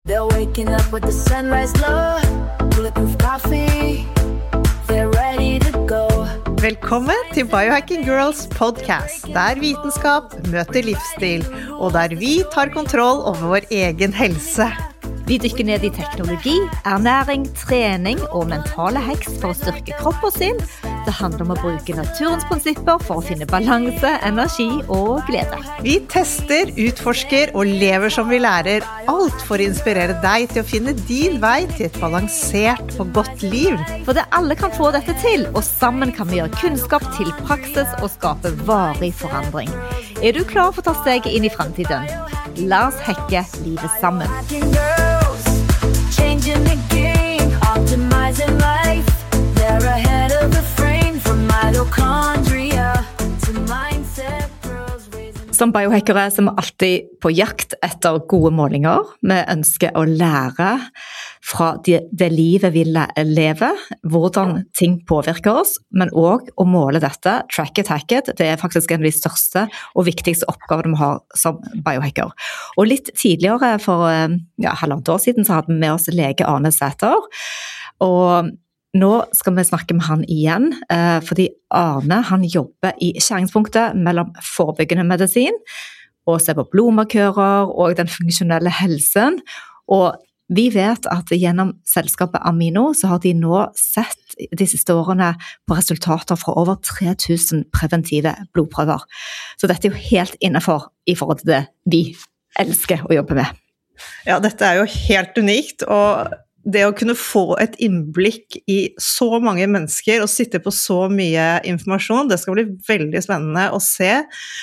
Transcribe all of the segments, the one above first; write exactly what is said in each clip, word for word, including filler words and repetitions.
They're waking up with the sunrise glow, bulletproof coffee, they're ready to go. Velkommen til Biohacking Girls podcast, der vitenskap møter livsstil, og der vi tar kontroll over vår egen helse. Vi dykker ned i teknologi, ernæring, trening og mentale hacks for å styrke kropp og sinn. Det handler om å bruke naturens prinsipper for å finne balanse, energi og glede. Vi tester, utforsker og lever som vi lærer, alt for å inspirere deg til å finne din vei til et balansert og godt liv. For det alle kan få dette til, og sammen kan vi gjøre kunnskap til praksis og skape varig forandring. Er du klar for å ta steget inn i fremtiden? La oss hacke livet sammen. Changing the game, optimizing life. They're ahead of the frame from mitochondria to mindset pros. Som biohackere så er vi alltid på jakt etter gode målinger. Vi ønsker å lære fra det, det livet vi lever, hvordan ting påvirker oss, men også å måle dette, track it, hack it. Det er faktisk en av de største og viktigste oppgavene vi har som biohacker. Og litt tidligere, for ja, halvannet år siden, så hadde vi med oss lege Arne Sæther, og nå skal vi snakke med han igjen, fordi Arne han jobber i skjæringspunktet mellom forebyggende medisin, og ser på blodmarkører og den funksjonelle helsen, og vi vet at gjennom selskapet Amino så har de nå sett de siste årene på resultater fra over tre tusen preventive blodprøver. Så dette er jo helt innenfor i forhold til det vi elsker å jobbe med. Ja, dette er jo helt unikt, og det å kunne få et innblikk i så mange mennesker og sitte på så mye informasjon, det skal bli veldig spennende å se,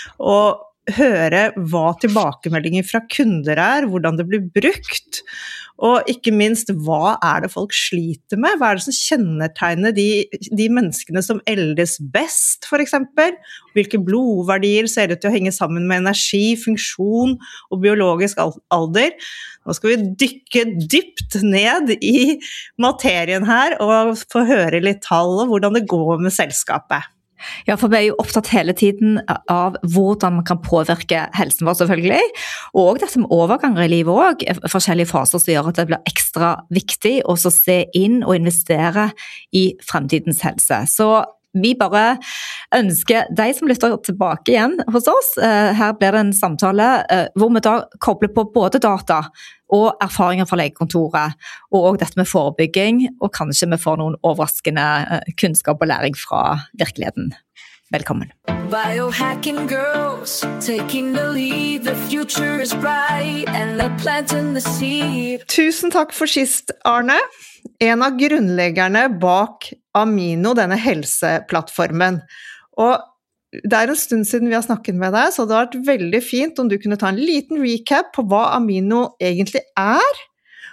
og høre hva tilbakemeldinger fra kunder er, hvordan det blir brukt, og ikke minst, hva er det folk sliter med? Hva er det som kjennetegner de, de menneskene som eldes best, for eksempel? Hvilke blodverdier ser ut til å henge sammen med energi, funksjon og biologisk alder? Nå skal vi dykke dypt ned i materien her, og få høre litt tall og hvordan det går med selskapet. Ja, for vi er jo opptatt hele tiden av hvordan man kan påvirke helsen vår selvfølgelig, og dette med overganger i livet også, forskjellige faser som gjør at det blir ekstra viktig å se inn og investere i fremtidens helse. Så vi bare ønsker deg som lytter tilbake igjen hos oss. Her blir det en samtale hvor vi da kobler på både data og erfaringer fra legekontoret, og også dette med forebygging, og kanskje vi får noen overraskende kunnskap og læring fra virkeligheten. Velkommen. Biohacking girls, taking the lead, the future is bright, and they're planting the seed. Tusen takk for sist, Arne. En av grunnleggerne bak Amino, denne helseplattformen. Og det er en stund siden vi har snakket med deg, så det har vært veldig fint om du kunne ta en liten recap på hva Amino egentlig er,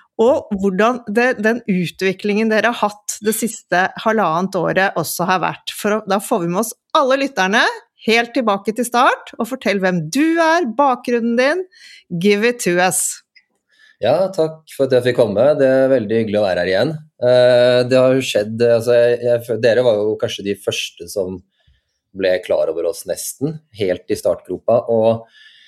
og hvordan det, den utviklingen dere har hatt det siste halvannet året også har vært. For da får vi med oss alle lytterne helt tilbake til start, og fortell hvem du er, bakgrunnen din. Give it to us. Ja, takk for at jeg fikk komme. Det er veldig hyggelig å være her igjen. Det har jo skjedd, altså jeg, jeg, dere var jo kanskje de første som ble klar over oss nesten, helt i startgropa, og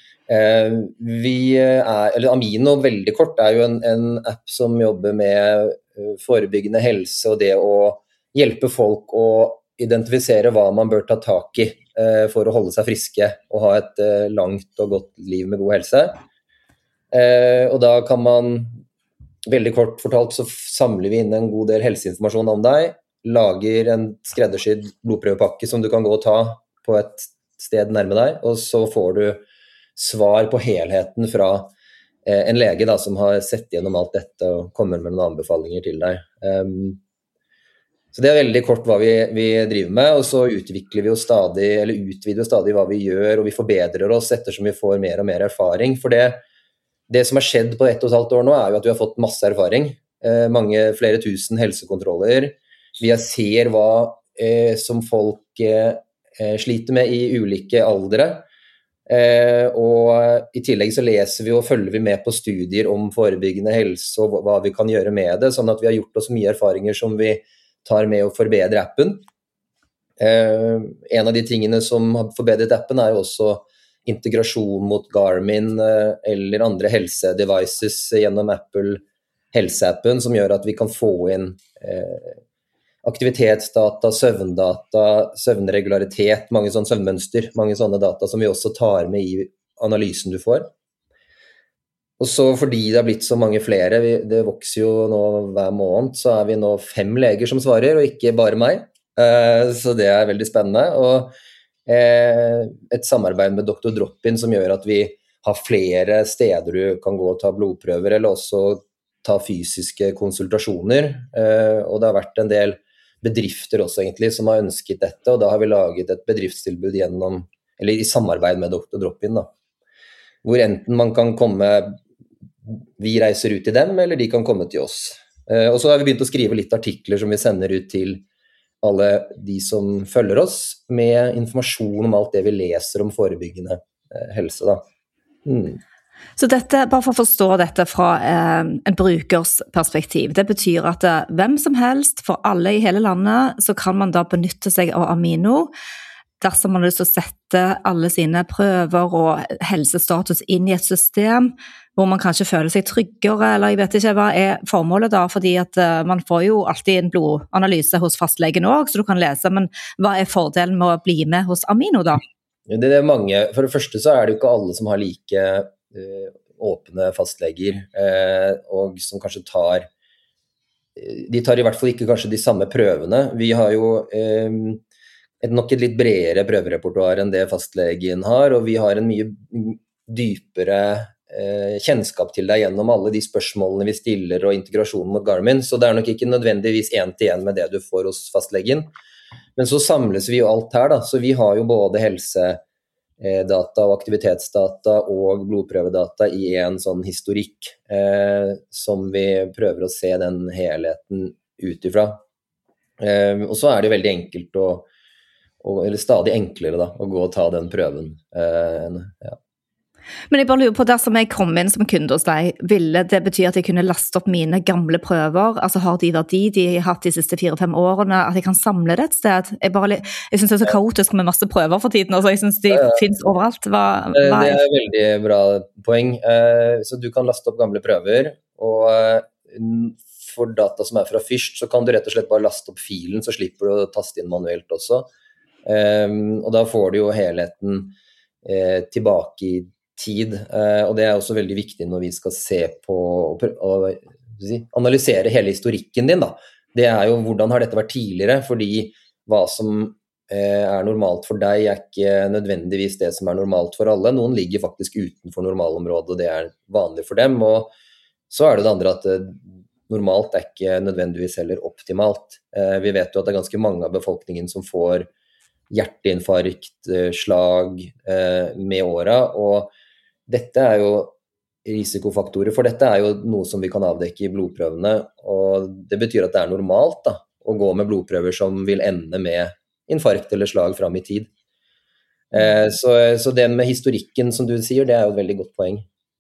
eh, vi er, eller Amino veldig kort, er jo en, en app som jobber med forebyggende helse, og det å hjelpe folk å identifisere hva man bør ta tak i eh, for å holde seg friske, og ha et eh, langt og godt liv med god helse. Eh, og da kan man, veldig kort fortalt, så samler vi inn en god del helseinformasjon om deg, lager en skreddersydd blodprøvepakke som du kan gå og ta på et sted nærme deg, og så får du svar på helheten fra eh, en lege da, som har sett gjennom alt dette og kommer med noen anbefalinger til deg. Um, så det er veldig kort hva vi, vi driver med, og så utvikler vi jo stadig, eller utvider stadig hva vi gjør, og vi forbedrer oss ettersom vi får mer og mer erfaring. For det, det som har skjedd på ett og et halvt år nå, er jo at vi har fått masse erfaring. Eh, mange, flere tusen helsekontroller. Vi ser hva eh, som folk eh, sliter med i ulike aldre, eh, og i tillegg så leser vi og følger vi med på studier om forebyggende helse og hva vi kan gjøre med det, sånn at vi har gjort oss mye erfaringer som vi tar med å forbedre appen. Eh, en av de tingene som har forbedret appen er jo også integrasjon mot Garmin eh, eller andre helsedevices gjennom Apple helseappen, som gjør at vi kan få inn eh, aktivitetsdata, søvndata, søvnregularitet, mange sånne søvnmønster, mange sånne data som vi også tar med i analysen du får. Og så fordi det har blitt så mange flere, vi, det vokser jo nå hver måned, så er vi nå fem leger som svarer, og ikke bare meg. Eh, så det er veldig spennende. Og eh, et samarbeid med doktor Drop-in som gjør at vi har flere steder du kan gå og ta blodprøver, eller også ta fysiske konsultasjoner. Eh, og det har vært en del bedrifter også egentlig som har ønsket dette, og da har vi laget et bedriftstilbud gjennom, eller i samarbeid med doktor Drop-in da, hvor enten man kan komme, vi reiser ut til dem, eller de kan komme til oss. Eh, og så har vi begynt å skrive litt artikler som vi sender ut til alle de som følger oss, med informasjon om alt det vi leser om forebyggende eh, helse da. Mm. Så dette, bare for å forstå dette fra eh, en brukers perspektiv, det betyr at eh, hvem som helst, for alle i hele landet, så kan man da benytte seg av Amino, dersom man har lyst til å sette alle sine prøver og helsestatus inn i et system, hvor man kanskje føler seg tryggere, eller jeg vet ikke hva er formålet da, fordi at uh, man får jo alltid en blodanalyse hos fastlegen også, så du kan lese, men hva er fordelen med å bli med hos Amino da? Det er mange, for det første så er det jo ikke alle som har like uh, åpne fastleger, uh, og som kanskje tar, de tar i hvert fall ikke kanskje de samme prøvene. Vi har jo uh, et nok et litt bredere prøverepertoar enn det fastlegen har, og vi har en mye dypere eh, kjennskap til deg gjennom alle de spørsmålene vi stiller og integrasjonen mot Garmin, så det er nok ikke nødvendigvis en til en med det du får hos fastlegen. Men så samles vi jo alt her da, så vi har jo både helsedata og aktivitetsdata og blodprøvedata i en sånn historikk eh, som vi prøver å se den helheten utifra. Eh, og så er det veldig enkelt å Og, eller stadig enklere da, å gå og ta den prøven. Uh, ja. Men jeg bare lurer på, dersom jeg kom inn som kunde hos deg, ville det bety at jeg kunne laste opp mine gamle prøver, altså har de verdi de har hatt de siste fire-fem årene, at jeg kan samle det et sted? Jeg, bare, jeg synes det er så kaotisk med masse prøver for tiden, altså jeg synes de ja, ja. finnes overalt. Hva, hva det er et veldig bra poeng. Uh, så du kan laste opp gamle prøver, og uh, for data som er fra Fyrst, så kan du rett og slett bare laste opp filen, så slipper du å taste inn manuelt også. Um, og da får du jo helheten eh, tilbake i tid, uh, og det er også veldig viktig når vi skal se på og, og, og si, analysere hele historikken din da. Det er jo hvordan har dette vært tidligere, fordi hva som eh, er normalt for deg er ikke nødvendigvis det som er normalt for alle. Noen ligger faktisk utenfor normalområdet, og det er vanlig for dem, og så er det det andre at eh, normalt er ikke nødvendigvis heller optimalt. Eh, vi vet jo at det er ganske mange av befolkningen som får hjerteinfarkt, slag eh, med åra, og dette er jo risikofaktorer, for dette er jo noe som vi kan avdekke i blodprøvene, og det betyr at det er normalt da, å gå med blodprøver som vil ende med infarkt eller slag fram i tid. Eh, så, så det med historikken som du sier, det er jo et veldig godt poeng.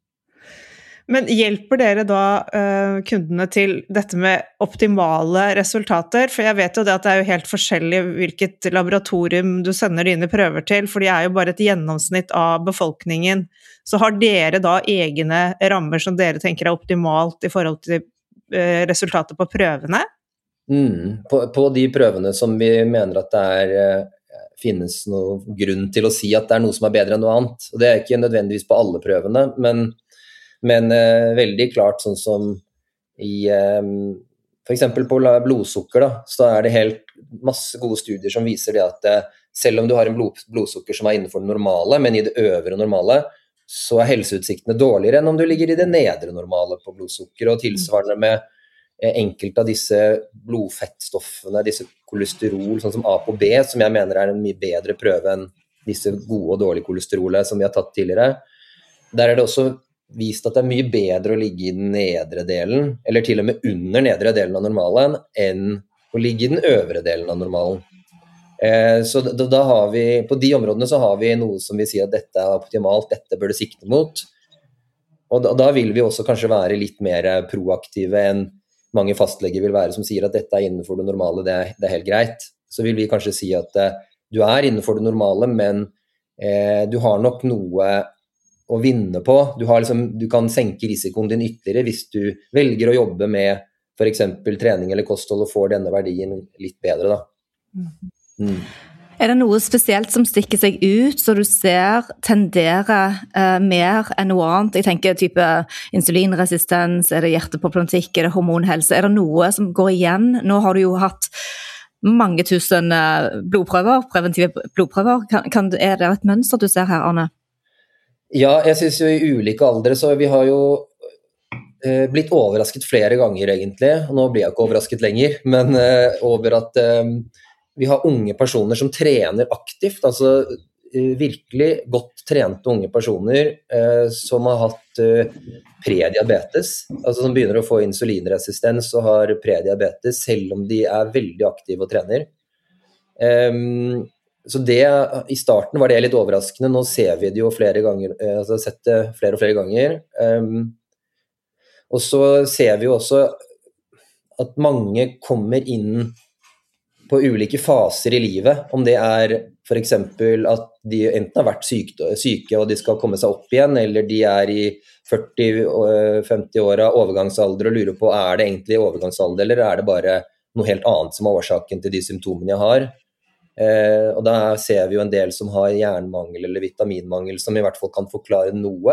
Men hjelper dere da uh, kundene til dette med optimale resultater? For jeg vet jo det at det er jo helt forskjellig hvilket laboratorium du sender dine prøver til, for de er jo bare et gjennomsnitt av befolkningen. Så har dere da egne rammer som dere tenker er optimalt i forhold til uh, resultatet på prøvene? Mm, på, på de prøvene som vi mener at det er, uh, finnes noen grunn til å si at det er noe som er bedre enn noe annet. Og det er ikke nødvendigvis på alle prøvene, men Men eh, veldig klart sånn som i, eh, for eksempel på blodsukker da, så er det helt masse gode studier som viser det at eh, selv om du har en blod, blodsukker som er innenfor det normale, men i det øvre normale, så er helseutsiktene dårligere enn om du ligger i det nedre normale på blodsukker, og tilsvarende med eh, enkelte av disse blodfettstoffene, disse kolesterol, sånn som A på B, som jeg mener er en mye bedre prøve enn disse gode og dårlige kolesterolet som vi har tatt tidligere. Der er det også vist at det er mye bedre å ligge i den nedre delen, eller til og med under nedre delen av normalen, enn å ligge i den øvre delen av normalen. Eh, så da, da har vi, på de områdene så har vi noe som vi sier at dette er optimalt, dette bør det sikte mot. Og da, da vil vi også kanskje være litt mer proaktive enn mange fastleger vil være, som sier at dette er innenfor det normale, det er, det er helt greit. Så vil vi kanskje si at eh, du er innenfor det normale, men eh, du har nok noe å vinne på. Du, har liksom, du kan senke risikoen din ytterligere hvis du velger å jobbe med for eksempel trening eller kosthold og får denne verdien litt bedre da. Mm. Er det noe spesielt som stikker seg ut, så du ser tenderer eh, mer enn noe annet? Jeg tenker type insulinresistens, er det hjerteproblematikk, er det hormonhelse? Er det noe som går igjen? Nå har du jo hatt mange tusen blodprøver, preventive blodprøver. Kan, kan, er det et mønster du ser her, Arne? Ja, jeg synes jo i ulike aldre, så vi har jo eh, blitt overrasket flere ganger egentlig, og nå blir jeg ikke overrasket lenger, men eh, over at eh, vi har unge personer som trener aktivt, altså eh, virkelig godt trente unge personer eh, som har hatt eh, prediabetes, altså som begynner å få insulinresistens og har prediabetes, selv om de er veldig aktive og trener. Um, Så det, i starten var det litt overraskende, nå ser vi det jo flere ganger, altså sett det flere og flere ganger. Um, og så ser vi jo også at mange kommer inn på ulike faser i livet, om det er for eksempel at de enten har vært syke, syke og de skal komme seg opp igjen, eller de er i førti til femti år av overgangsalder og lurer på, er det egentlig overgangsalder, eller er det bare noe helt annet som er årsaken til de symptomene jeg har? Eh, og da ser vi jo en del som har jernmangel eller vitaminmangel, som i hvert fall kan forklare noe.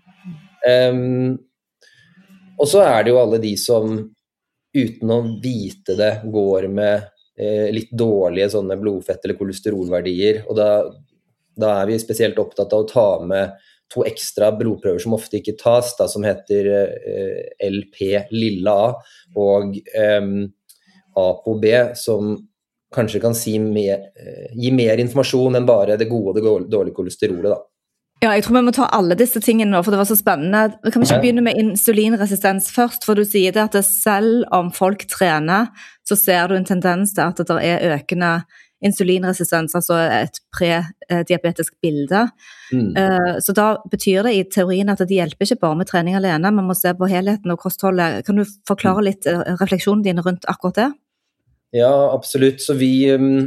Um, og så er det jo alle de som uten å vite det går med eh, litt dårlige sånne blodfett- eller kolesterolverdier, og da, da er vi spesielt opptatt av å ta med to ekstra blodprøver som ofte ikke tas, da, som heter eh, L P lilla A og eh, A P O B, som kanskje kan si mer, gi mer informasjon enn bare det gode og det dårlige kolesterolet da. Ja, jeg tror vi må ta alle disse tingene nå, for det var så spennende. Kan vi ikke begynne med insulinresistens først, for du sier det at det selv om folk trener, så ser du en tendens til at det er økende insulinresistens, altså et pre-diabetisk bilde. Mm. Så da betyr det i teorien at det hjelper ikke bare med trening alene, man må se på helheten og kostholdet. Kan du forklare litt refleksjonen din rundt akkurat det? Ja, absolutt. Så vi,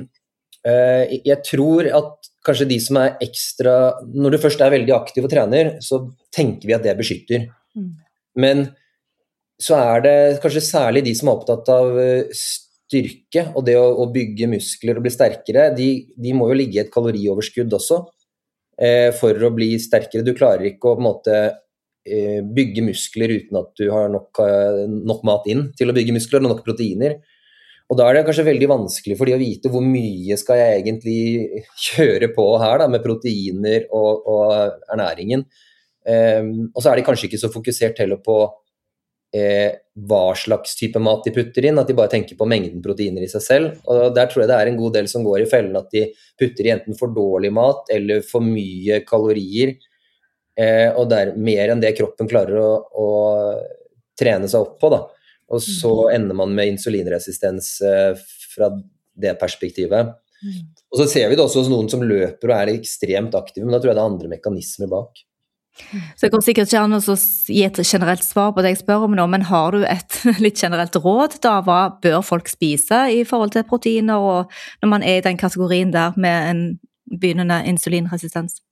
eh, jeg tror at kanskje de som er ekstra, når du først er veldig aktiv og trener, så tenker vi at det beskytter. Mm. Men så er det kanskje særlig de som er opptatt av styrke, og det å, å bygge muskler og bli sterkere, de, de må jo ligge i et kalorioverskudd også, eh, for å bli sterkere. Du klarer ikke å på en måte eh, bygge muskler uten at du har nok, nok mat inn til å bygge muskler og nok proteiner. Og da er det kanskje veldig vanskelig for de å vite hvor mye skal jeg egentlig kjøre på her da, med proteiner og, og ernæringen. Um, og så er de kanskje ikke så fokusert heller på eh, hva slags type mat de putter inn, at de bare tenker på mengden proteiner i seg selv. Og der tror jeg det er en god del som går i fellen, at de putter i enten for dårlig mat eller for mye kalorier, eh, og det er mer enn det kroppen klarer å, å trene seg opp på da. Og så ender man med insulinresistens eh, fra det perspektivet. Mm. Og så ser vi det også hos noen som løper og er ekstremt aktive, men da tror jeg det er andre mekanismer bak. Så det går sikkert ikke an å gi et generelt svar på det jeg spør om nå, men har du et litt generelt råd da? Hva bør folk spise i forhold til proteiner, og når man er i den kategorien der med en begynnende insulinresistens?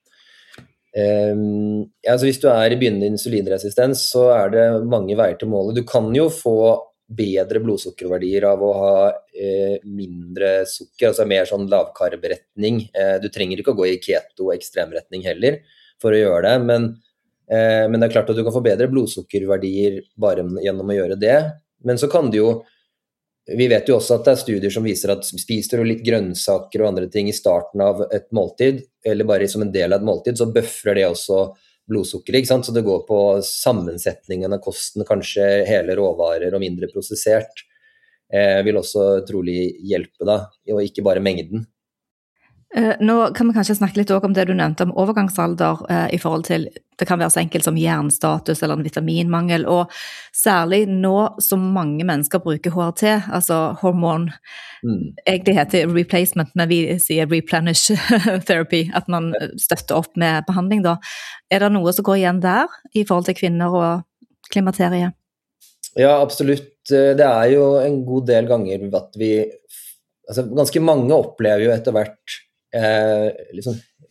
Um, ja, altså hvis du er i begynnende insulinresistens, så er det mange veier til målet. Du kan jo få bedre blodsukkerverdier av å ha eh, mindre sukker, altså mer sånn lavkarberetning. Eh, du trenger ikke å gå i keto og ekstremretning heller for å gjøre det, men, eh, men det er klart at du kan få bedre blodsukkerverdier bare gjennom å gjøre det. Men så kan du jo, vi vet jo også at det er studier som viser at spiser du litt grønnsaker og andre ting i starten av et måltid, eller bare som en del av et måltid, så bøffrer det også blodsukker, ikke sant? Så det går på sammensetningen av kosten, kanskje hele råvarer og mindre prosessert, eh, vil også trolig hjelpe da, og ikke bare mengden. Nå kan vi kanskje snakke litt også om det du nevnte om overgangsalder eh, i forhold til, det kan være så enkelt som jernstatus eller en vitaminmangel, og særlig nå som mange mennesker bruker H R T, altså hormon, mm. egentlig heter replacement, men vi sier replenish therapy, at man støtter opp med behandling da. Er det noe som går igjen der i forhold til kvinner og klimakteriet? Ja, absolutt. Det er jo en god del ganger at vi, altså ganske mange opplever jo etter hvert Eh, liksom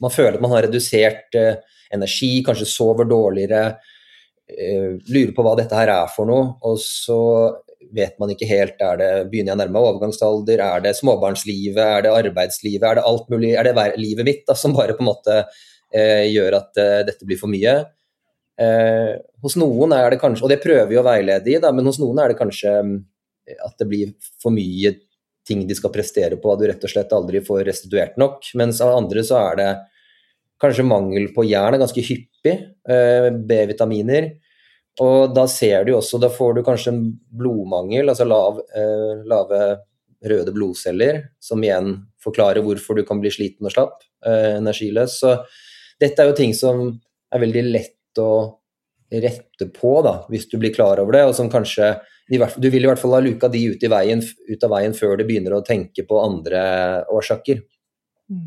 man føler at man har redusert eh, energi, kanskje sover dårligere, eh, lurer på hva dette her er for noe, og så vet man ikke helt, er det, begynner jeg nærmere overgangsalder, er det småbarnslivet, er det arbeidslivet, er det alt mulig, er det livet mitt da, som bare på en måte eh, gjør at eh, dette blir for mye. Eh, hos noen er det kanskje, og det prøver vi å veilede i da, men hos noen er det kanskje at det blir for mye ting de skal prestere på, at du rett og slett aldri får restituert nok, mens av andre så er det kanskje mangel på jern, ganske hyppig, eh, B-vitaminer, og da ser du også, da får du kanskje en blodmangel, altså lav, eh, lave røde blodceller, som igjen forklarer hvorfor du kan bli sliten og slapp, eh, energiløs. Så dette er jo ting som er veldig lett å rette på da, hvis du blir klar over det, og som kanskje, du vil i hvert fall ha luka de ut, i veien, ut av veien før du begynner å tenke på andre årsaker. Mm.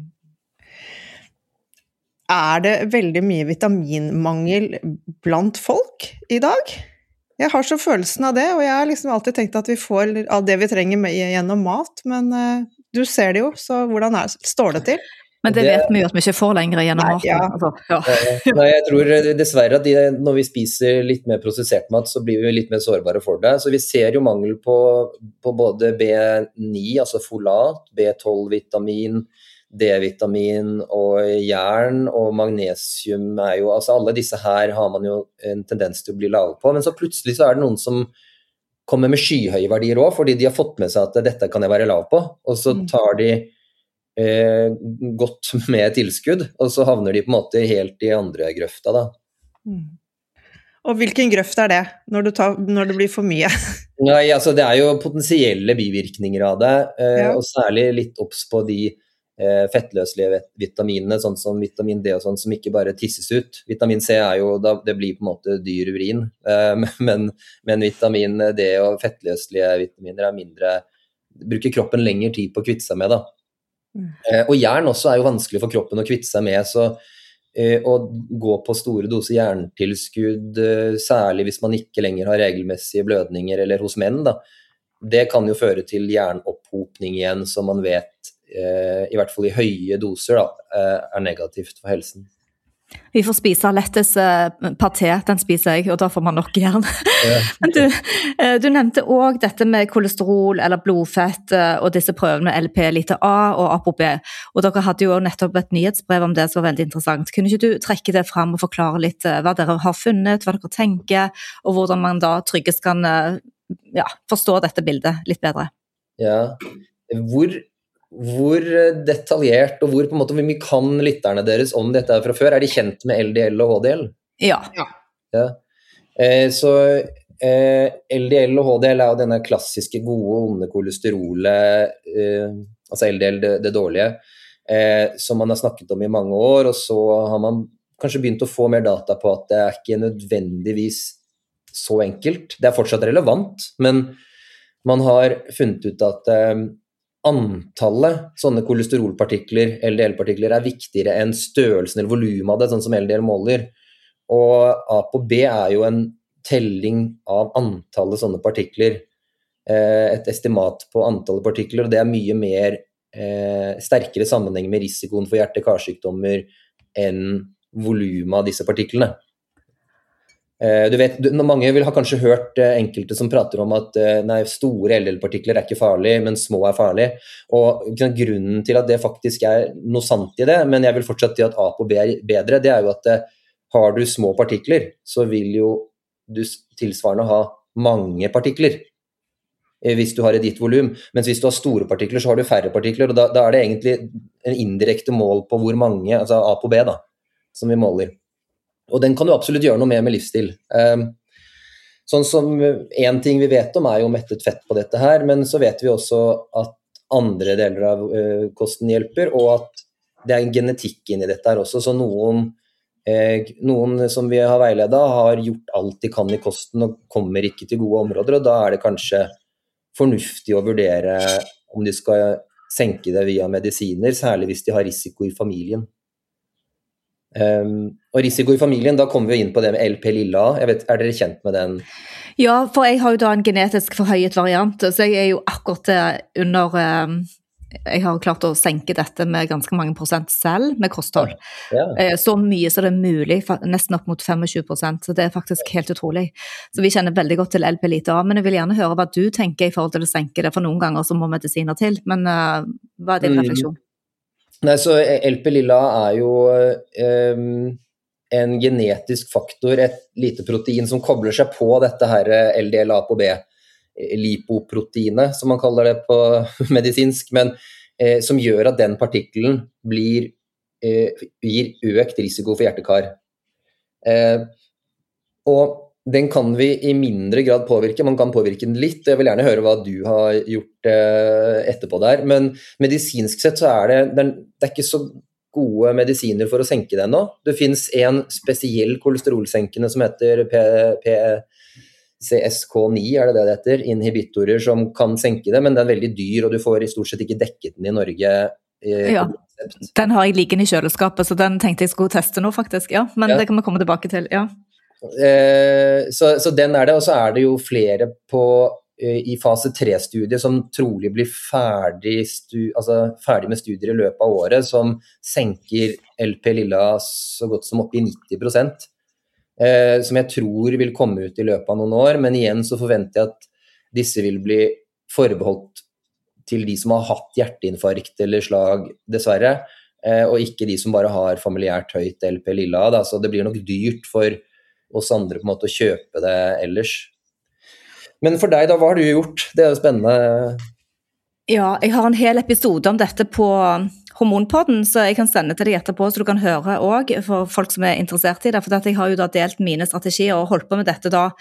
Er det veldig mye vitaminmangel blant folk i dag? Jeg har så følelsen av det, og jeg har liksom alltid tenkt at vi får av det vi trenger med, gjennom mat, men uh, du ser det jo, så hvordan er, står det til? Men det, det vet vi jo at vi ikke får lenger gjennom maten. Ja. Altså, ja. Nei, jeg tror dessverre at de, når vi spiser litt mer prosessert mat, så blir vi litt mer sårbare for det. Så vi ser jo mangel på, på både B ni, altså folat, B tolv-vitamin, D-vitamin og jern og magnesium er jo, altså alle disse her har man jo en tendens til å bli lave på, men så plutselig så er det noen som kommer med skyhøye verdier også, fordi de har fått med seg at dette kan jeg være lav på, og så tar de eh, godt med tilskudd, og så havner de på en måte helt i andre grøfta da. Mm. Og hvilken grøft er det, når, du tar, når det blir for mye? Nei, altså det er jo potensielle bivirkninger av det, eh, Ja. og særlig litt obs på de fettløselige vitaminene, sånn som vitamin D og sånn, som ikke bare tisses ut. Vitamin C er jo, da, det blir på en måte dyr urin, men, men vitamin D og fettløselige vitaminer er mindre, bruker kroppen lengre tid på å kvitte seg med da. Mm. Og jern også er jo vanskelig for kroppen å kvitte seg med, så å gå på store doser jerntilskudd, særlig hvis man ikke lenger har regelmessige blødninger, eller hos menn da, det kan jo føre til jernopphopning igjen, som man vet i hvert fall i høye doser da, er negativt for helsen. Vi får spise lettes paté, den spiser jeg, og da får man nok jern. Ja. Men du, du nevnte også dette med kolesterol eller blodfett og disse prøvene L P lite A og A P O B, og dere hadde jo nettopp et nyhetsbrev om det som var veldig interessant. Kunne ikke du trekke det frem og forklare litt hva dere har funnet, hva dere tenker, og hvordan man da tryggest kan ja, forstå dette bildet litt bedre? Ja, hvor Hvor detaljert og hvor på en måte hvor mye kan lytterne deres om dette fra før? Er de kjent med L D L og H D L? Ja. ja. Eh, så eh, L D L og H D L er jo denne klassiske gode onde kolesterolet, eh, altså L D L det, det dårlige, eh, som man har snakket om i mange år, og så har man kanskje begynt å få mer data på at det er ikke nødvendigvis så enkelt. Det er fortsatt relevant, men man har funnet ut at eh, antallet sånne kolesterolpartikler, L D L-partikler, er viktigere enn størrelsen eller volumet av det, sånn som L D L måler. Og A P O B er jo en telling av antallet sånne partikler, et estimat på antallet partikler, og det er mye mer eh, sterkere sammenheng med risikoen for hjerte-karsykdommer enn volumet av disse partiklene. Du vet, mange vil ha kanskje hørt enkelte som prater om at nei, store L D L-partikler er ikke farlig, men små er farlig. Og grunnen til at det faktisk er noe sant i det, men jeg vil fortsatt si at A P O B er bedre, det er jo at har du små partikler, så vil jo du tilsvarende ha mange partikler, hvis du har et gitt volum. Mens hvis du har store partikler, så har du færre partikler, og da, da er det egentlig en indirekte mål på hvor mange, altså A P O B da, som vi måler. Og den kan du absolutt gjøre noe med med livsstil. Um, sånn som en ting vi vet om er jo mettet fett på dette her, men så vet vi også at andre deler av uh, kosten hjelper, og at det er en genetikk inn i dette her også, så noen, eh, noen som vi har veiledet har gjort alt de kan i kosten og kommer ikke til gode områder, og da er det kanskje fornuftig å vurdere om de skal senke det via medisiner, særlig hvis de har risiko i familien. Um, og risiko i familien, da kommer vi inn på det med L P lilla. Jeg vet, er dere kjent med den? Ja, for jeg har jo da en genetisk forhøyet variant, så jeg er jo akkurat under, jeg har klart å senke dette med ganske mange prosent selv med kosthold. Ja. Eh, Så mye så det er mulig, fa- nesten opp mot tjuefem prosent, så det er faktisk helt utrolig. Så vi kjenner veldig godt til L P Lita, men jeg vil gjerne høre hva du tenker i forhold til å senke det, for noen ganger så må medisiner til, men eh, hva er din Mm. refleksjon? Nei, så L P Lilla er jo ehm, en genetisk faktor, et lite protein som kobler seg på dette her L D L A på B, lipoproteinet, som man kaller det på medisinsk, men eh, som gjør at den partikkelen blir, eh, gir økt risiko for hjertekar. Eh, og den kan vi i mindre grad påvirke, man kan påvirke den litt, jeg vil gjerne høre hva du har gjort eh, etterpå der, men medisinsk sett så er det, det er, det er ikke så gode medisiner for å senke det ennå. Det finnes en spesiell kolesterolsenkende som heter P- P- C S K ni, er det det det heter, inhibitorer som kan senke det, men den er veldig dyr, og du får i stort sett ikke dekket den i Norge. eh, Ja. på konsept. Den har jeg liggende i kjøleskapet, så den tenkte jeg skulle teste nå faktisk, ja, men Ja. det kan vi komme tilbake til, ja. Eh, så, så den er det, og så er det jo flere på, eh, i fase tre-studiet som trolig blir ferdig, stu, altså ferdig med studier i løpet av året, som senker L P Lilla så godt som opp i nitti prosent. Eh, som jeg tror vil komme ut i løpet av noen år, men igjen så forventer jeg at disse vil bli forbeholdt til de som har hatt hjerteinfarkt eller slag, dessverre, eh, og ikke de som bare har familiært høyt L P Lilla, da, så det blir nok dyrt for oss andre på en måte å kjøpe det ellers. Men for deg da, hva har du gjort? Det er jo spennende. Ja, jeg har en hel episode om dette på Hormonpodden, så jeg kan sende til deg etterpå, så du kan høre også for folk som er interessert i det, for at jeg har jo da delt mine strategier og holdt på med dette da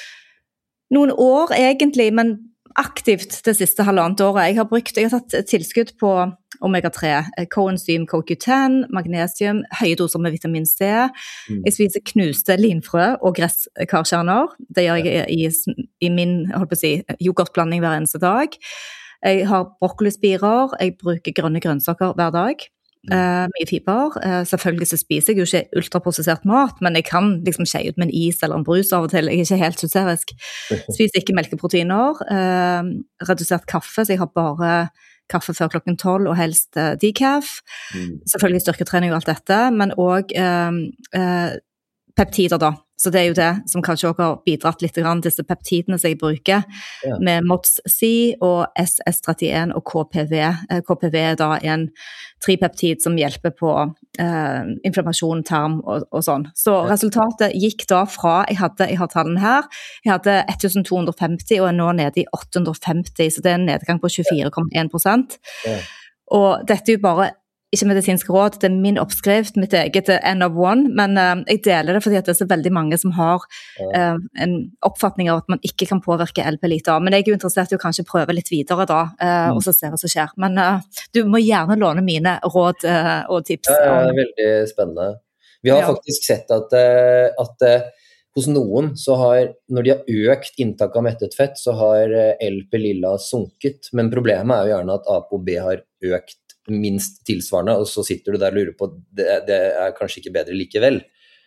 noen år egentlig, men aktivt det siste halvannet året. Jeg har brukt, jeg har tatt tilskudd på omega tre, coenzym Q Q ti, magnesium, høye doser med vitamin C. Mm. Jeg spiser knuste linfrø og gresskarkjerner. Det gjør jeg i, i min, holdt på å si, yoghurtblanding hver eneste dag. Jeg har brokkolispirer, jeg bruker grønne grønnsaker hver dag. Uh, mye fiber. Uh, selvfølgelig så spiser jeg jo ikke ultraprosessert mat, men jeg kan liksom skje ut med en is eller en brus av og til. Jeg er ikke helt hysterisk. Spiser ikke melkeproteiner. Uh, redusert kaffe, så jeg har bare kaffe før klokken tolv og helst uh, decaf. Mm. Selvfølgelig styrketrening og alt dette, men også uh, uh, peptider da. Så det er jo det som kanskje også har bidratt litt grann, disse peptidene som jeg bruker, Ja. med M O T S-C og S S trettien og K P V. Eh, K P V er da en tripeptid som hjelper på eh, inflammasjon, tarm og, og sånn. Så resultatet gikk da fra, jeg hadde, jeg har tallene her, jeg hadde to hundre femti og er nå nede i åtte hundre femti, så det er en nedgang på tjuefire komma én prosent. Ja. Og dette er jo bare ikke medisinsk råd, det er min oppskrift, mitt eget end of one, men uh, jeg deler det fordi at det er så veldig mange som har uh, en oppfatning av at man ikke kan påvirke L P Lita, men jeg er jo interessert i å kanskje prøve litt videre da, uh, Mm. og så se hva som skjer. Men uh, du må gjerne låne mine råd uh, og tips. Ja, det er veldig spennende. Vi har Ja. faktisk sett at, eh, at eh, hos noen så har, når de har økt inntak av mettet fett, så har eh, L P Lilla sunket, men problemet er jo gjerne at A P O B har økt minst tilsvarende, og så sitter du der og lurer på, det, det er kanskje ikke bedre likevel.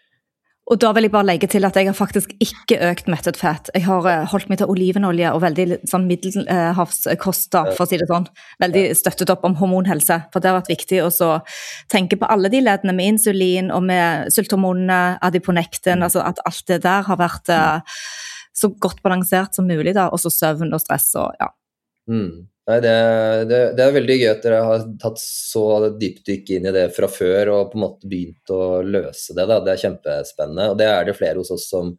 Og da vil jeg bare legge til at jeg har faktisk ikke økt mettet fett. Jeg har uh, holdt meg til olivenolje og veldig sånn middelhavskost, da, for å si det sånn. Veldig støttet opp om hormonhelse, for det har vært viktig å så tenke på alle de leddene med insulin og med sulthormonene, adiponektin, altså at alt det der har vært uh, så godt balansert som mulig da, og så søvn og stress og ja. Mm. Nei, det, det, det er veldig gøy at dere har tatt så dypdykk inn i det fra før og på en måte begynt å løse det. Da. Det er kjempespennende, og det er det flere hos oss som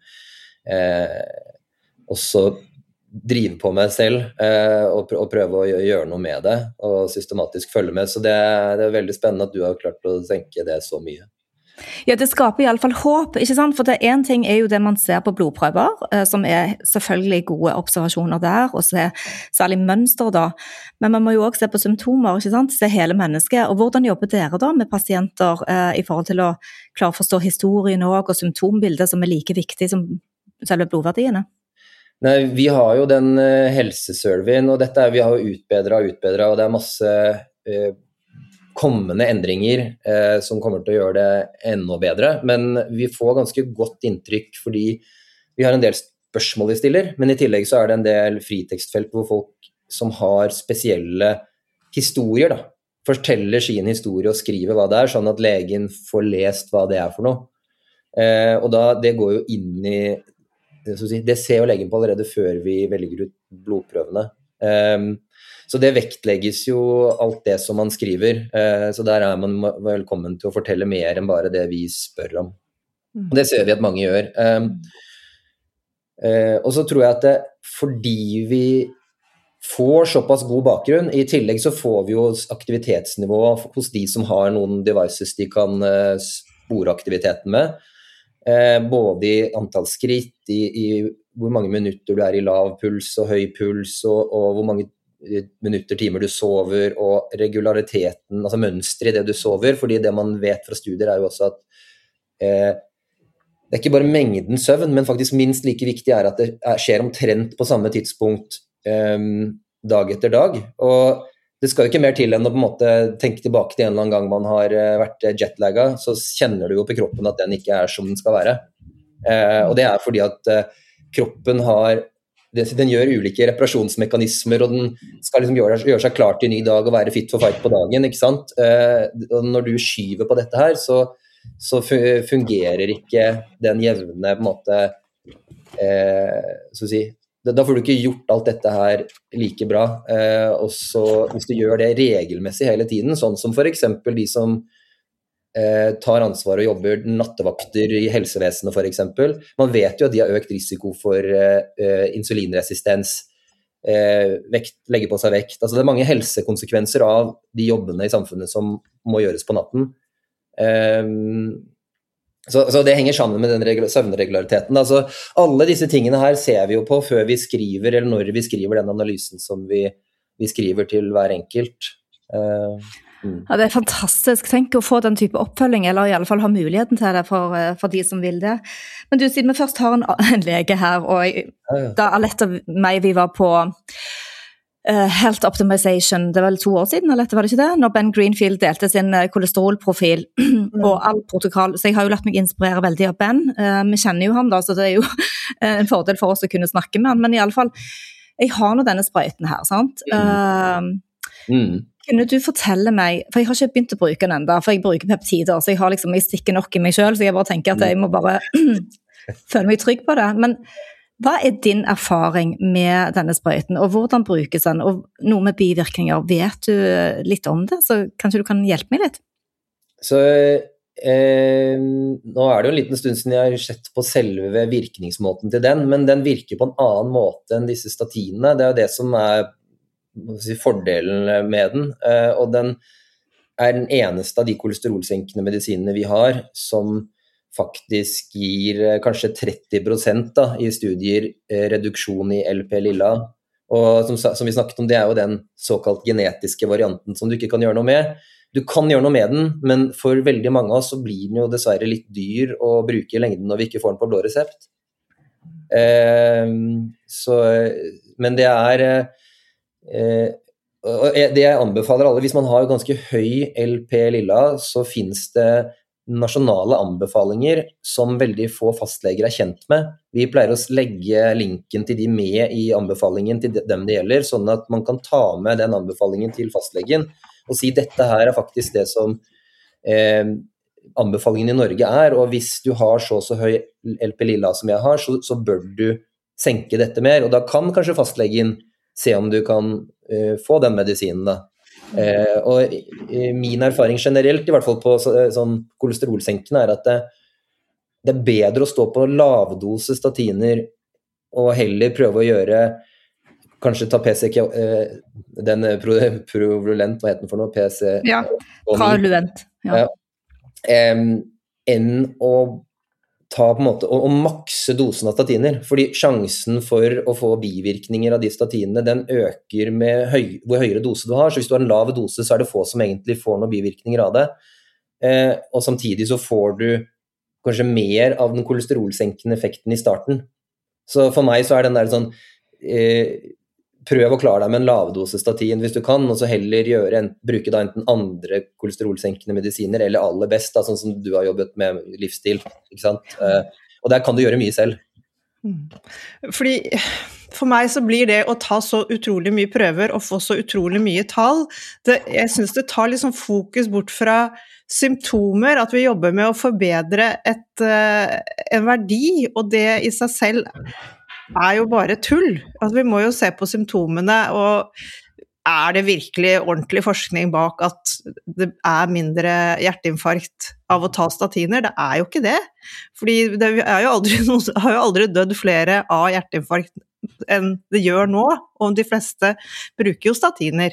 eh, også driver på med selv eh, og, og prøver å gjøre noe med det og systematisk følge med. Så det, det er veldig spennende at du har klart å senke det så mye. Ja, det skaper i alle fall håp, ikke sant? For det en ting er jo det man ser på blodprøver, eh, som er selvfølgelig gode observasjoner der, og se særlig mønster da. Men man må jo også se på symptomer, ikke sant? Se hele mennesket. Og hvordan jobber dere da med pasienter eh, i forhold til å klare å forstå historien også, og symptombildet som er like viktig som selve blodverdiene? Nei, vi har jo den uh, helsesurveyen, og dette er, vi har jo utbedret og utbedret, og det er masse uh, kommende endringer eh, som kommer til å gjøre det enda bedre, men vi får ganske godt inntrykk fordi vi har en del spørsmål vi stiller, men i tillegg så er det en del fritekstfelt hvor folk som har spesielle historier da, forteller sin historie og skriver hva det er, sånn at legen får lest hva det er for noe. Eh, og da, det går jo inn i, så å si, det ser jo legen på allerede før vi velger ut blodprøvene. Eh, så det vektlegges jo alt det som man skriver, eh, så der er man velkommen til å fortelle mer enn bare det vi spør om. Og det ser vi at mange gjør. Eh, eh, og så tror jeg at det, fordi vi får såpass god bakgrunn, i tillegg så får vi jo aktivitetsnivå hos de som har noen devices de kan uh, spore aktiviteten med, uh, både i antall skritt, i, i hvor mange minutter du er i lav puls og høy puls, og, og hvor mange minutter, timer du sover, og regulariteten, altså mønster i det du sover, fordi det man vet fra studier er jo også at uh, det er ikke bare mengden søvn, men faktisk minst like viktig er at det er, skjer omtrent på samme tidspunkt Um, dag etter dag, og det skal jo ikke mer til enn å på en måte tenke tilbake til en eller annen gang man har uh, vært jetlagget, så kjenner du jo på kroppen at den ikke er som den skal være, uh, og det er fordi at uh, kroppen har, den gjør ulike reparasjonsmekanismer, og den skal liksom gjøre, gjøre seg klar til en ny dag og være fit for fight på dagen, ikke sant? Uh, og når du skyver på dette her, så, så fungerer ikke den jevne på en måte, uh, så å si, da får du ikke gjort alt dette her like bra, eh, og så hvis du gjør det regelmessig hele tiden, sånn som for eksempel de som eh, tar ansvar og jobber nattevakter i helsevesenet for eksempel, man vet jo at de har økt risiko for eh, insulinresistens, eh, vekt, legge på seg vekt, altså det er mange helsekonsekvenser av de jobbene i samfunnet som må gjøres på natten. Eh, Så, så det henger sammen med den søvnregulariteten. Altså, alle disse tingene her ser vi jo på før vi skriver, eller når vi skriver den analysen som vi, vi skriver til hver enkelt. Uh, mm. Ja, det er fantastisk. Tenk å få den type oppfølging, eller i alle fall ha muligheten til det for, for de som vil det. Men du, siden vi først har en, en lege her, og jeg, ja, ja. Da Alette og meg, vi var på Uh, Health Optimization, det var vel to år siden, eller var det ikke det? Når Ben Greenfield delte sin uh, kolesterolprofil mm. og all protokoll, så jeg har jo latt meg inspirere veldig av Ben. Uh, vi kjenner jo han da, så det er jo uh, en fordel for oss å kunne snakke med han, men i alle fall, jeg har nå denne sprøyten her, sant? Uh, mm. Kunne du fortelle meg, for jeg har ikke begynt å bruke den enda, for jeg bruker peptider, så jeg har liksom, jeg stikker nok i meg selv, så jeg bare tenker at jeg må bare føle meg trygg på det, men hva er din erfaring med denne sprøyten, og hvordan brukes den, og noe med bivirkninger? Vet du litt om det, så kanskje du kan hjelpe meg litt? Så eh, nå er det jo en liten stund siden jeg har sett på selve virkningsmåten til den, men den virker på en annen måte enn disse statinene. Det er jo det som er si, fordelen med den, eh, og den er den eneste av de kolesterolsenkende medisinene vi har som faktisk gir kanskje tretti prosent da, i studier eh, reduksjon i L P-lilla, og som, som vi snakket om, det er jo den såkalt genetiske varianten som du ikke kan gjøre noe med. Du kan gjøre noe med den, men for veldig mange av oss så blir den jo dessverre litt dyr å bruke i lengden når vi ikke får den på blå resept. Eh, så, men det er eh, det jeg anbefaler alle, hvis man har ganske høy L P-lilla, så finnes det nasjonale anbefalinger som veldig få fastleger er kjent med. Vi pleier å legge linken til de med i anbefalingen til dem det gjelder, sånn at man kan ta med den anbefalingen til fastlegen og si dette her er faktisk det som eh, anbefalingen i Norge er, og hvis du har så så høy L P-lilla som jeg har, så, så bør du senke dette mer, og da kan kanskje fastlegen se om du kan eh, få den medisinen da. Eh, og min erfaring generelt, i hvert fall på så, sånn kolesterolsenkende, er at det, det er bedre å stå på lavdose statiner og heller prøve å gjøre, kanskje ta P C K, eh, den Provolent, hva heter den for noe? P C Ja, Praluent. Ja. Eh, enn å ta på en måte, og, og makse dosen av statiner, fordi sjansen for å få bivirkninger av de statinene, den øker med høy, hvor høyere dose du har, så hvis du har en lav dose, så er det få som egentlig får noen bivirkninger av det, eh, og samtidig så får du kanskje mer av den kolesterolsenkende effekten i starten. Så for meg så er den der sånn, eh, prøv å klare deg med en lavdose statin hvis du kan, og så heller gjøre en, bruke da enten andre kolesterolsenkende medisiner, eller aller best, da, sånn som du har jobbet med livsstil, ikke sant? Eh, og der kan du gjøre mye selv. Fordi for meg så blir det å ta så utrolig mye prøver og få så utrolig mye tall, det, jeg synes det tar liksom fokus bort fra symptomer, at vi jobber med å forbedre et, en verdi, og det i seg selv er jo bare tull. Altså, vi må jo se på symptomene, og er det virkelig ordentlig forskning bak at det er mindre hjerteinfarkt av å ta statiner? Det er jo ikke det. Fordi det er jo aldri, noen, har jo aldri dødd flere av hjerteinfarkt enn det gjør nå, og de fleste bruker jo statiner.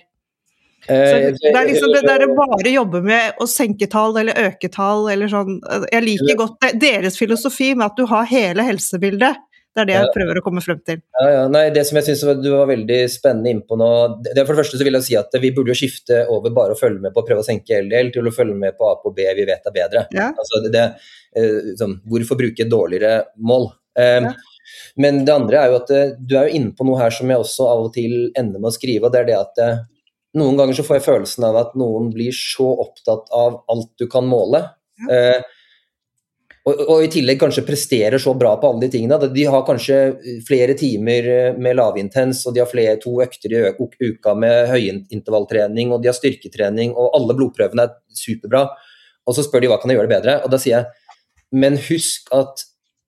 Så det er liksom det der å bare jobbe med å senke tall eller øke tall, eller sånn. Jeg liker godt deres filosofi med at du har hele helsebildet. Det er det jeg prøver å komme frem til. Ja, ja. Nei, det som jeg synes du var veldig spennende inn på nå, det for det første så vil jeg si at vi burde jo skifte over bare å følge med på å prøve å senke L D L til å følge med på A på B vi vet er bedre. Ja. Altså det, det, sånn, hvorfor bruke et dårligere mål? Um, ja. Men det andre er jo at du er jo inne på noe her som jeg også av og til ender med å skrive, og det er det at noen ganger så får jeg følelsen av at noen blir så opptatt av alt du kan måle, ja. uh, Og, og i tillegg kanskje presterer så bra på alle de tingene. De har kanskje flere timer med lavintens, og de har flere, to økter i uka med høyintervalltrening, og de har styrketrening, og alle blodprøvene er superbra. Og så spør de hva kan jeg gjøre det bedre, og da sier jeg, men husk at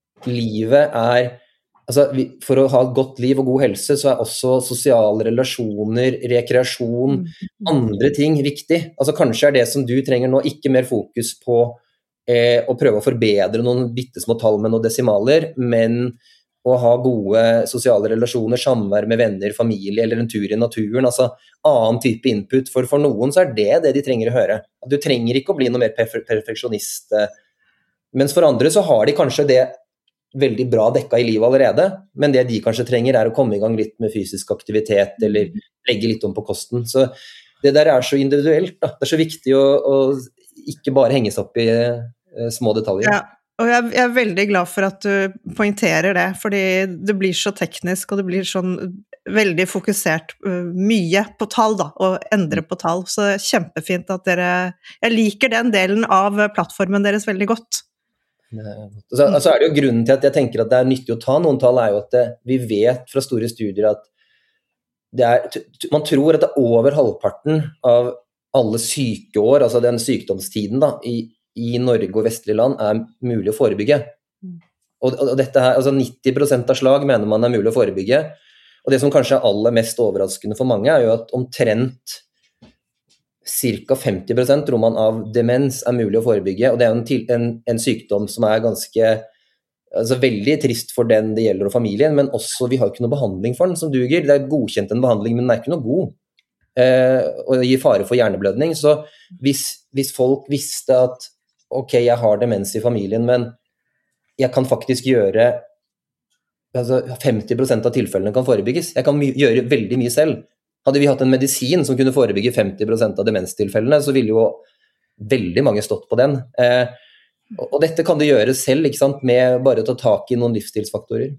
livet er, altså for å ha et godt liv og god helse, så er også sosiale relasjoner, rekreasjon, andre ting viktig. Altså kanskje er det som du trenger nå ikke mer fokus på Eh, og prøve å forbedre noen bittesmå tall med noen desimaler, men å ha gode sosiale relasjoner, samvær med venner, familie eller en tur i naturen, altså annen type input, for for noen så er det det de trenger å høre. Du trenger ikke å bli noe mer perfe- perfeksjonist, mens for andre så har de kanskje det veldig bra dekka i livet allerede, men det de kanskje trenger er å komme i gang litt med fysisk aktivitet, eller legge litt om på kosten. Så det der er så individuelt, da. Det er så viktig å, å ikke bare henge seg opp i små detaljer. Ja, og jeg, jeg er veldig glad for at du poengterer det, fordi det blir så teknisk, og det blir sånn veldig fokusert uh, mye på tall da, og endre på tall, så kjempefint at dere, jeg liker den delen av plattformen deres veldig godt. Så, altså er det jo grunnen til at jeg tenker at det er nyttig å ta noen tall, er jo at det, vi vet fra store studier at det er, man tror at det er over halvparten av alle sykeår, altså den sykdomstiden da, i i Norge og vestlige land er mulig å forebygge. Og, og dette her, altså nitti prosent av slag mener man er mulig å forebygge. Og det som kanskje er aller mest overraskende for mange er jo at omtrent ca. femti prosent tror man av demens er mulig å forebygge, og det er en, til, en, en sykdom som er ganske, altså veldig trist for den det gjelder og familien, men også vi har ikke noe behandling for den som duger. Det er godkjent en behandling, men den er ikke noe god. Eh, og gir fare for hjerneblødning. Så hvis, hvis folk visste at ok, jeg har demens i familien, men jeg kan faktisk gjøre, altså femti prosent av tilfellene kan forebygges. Jeg kan my- gjøre veldig mye selv. Hadde vi hatt en medisin som kunne forebygge femti prosent av demenstilfellene, så ville jo veldig mange stått på den. Eh, og, og dette kan du gjøre selv, ikke sant, med bare å ta tak i noen livsstilsfaktorer.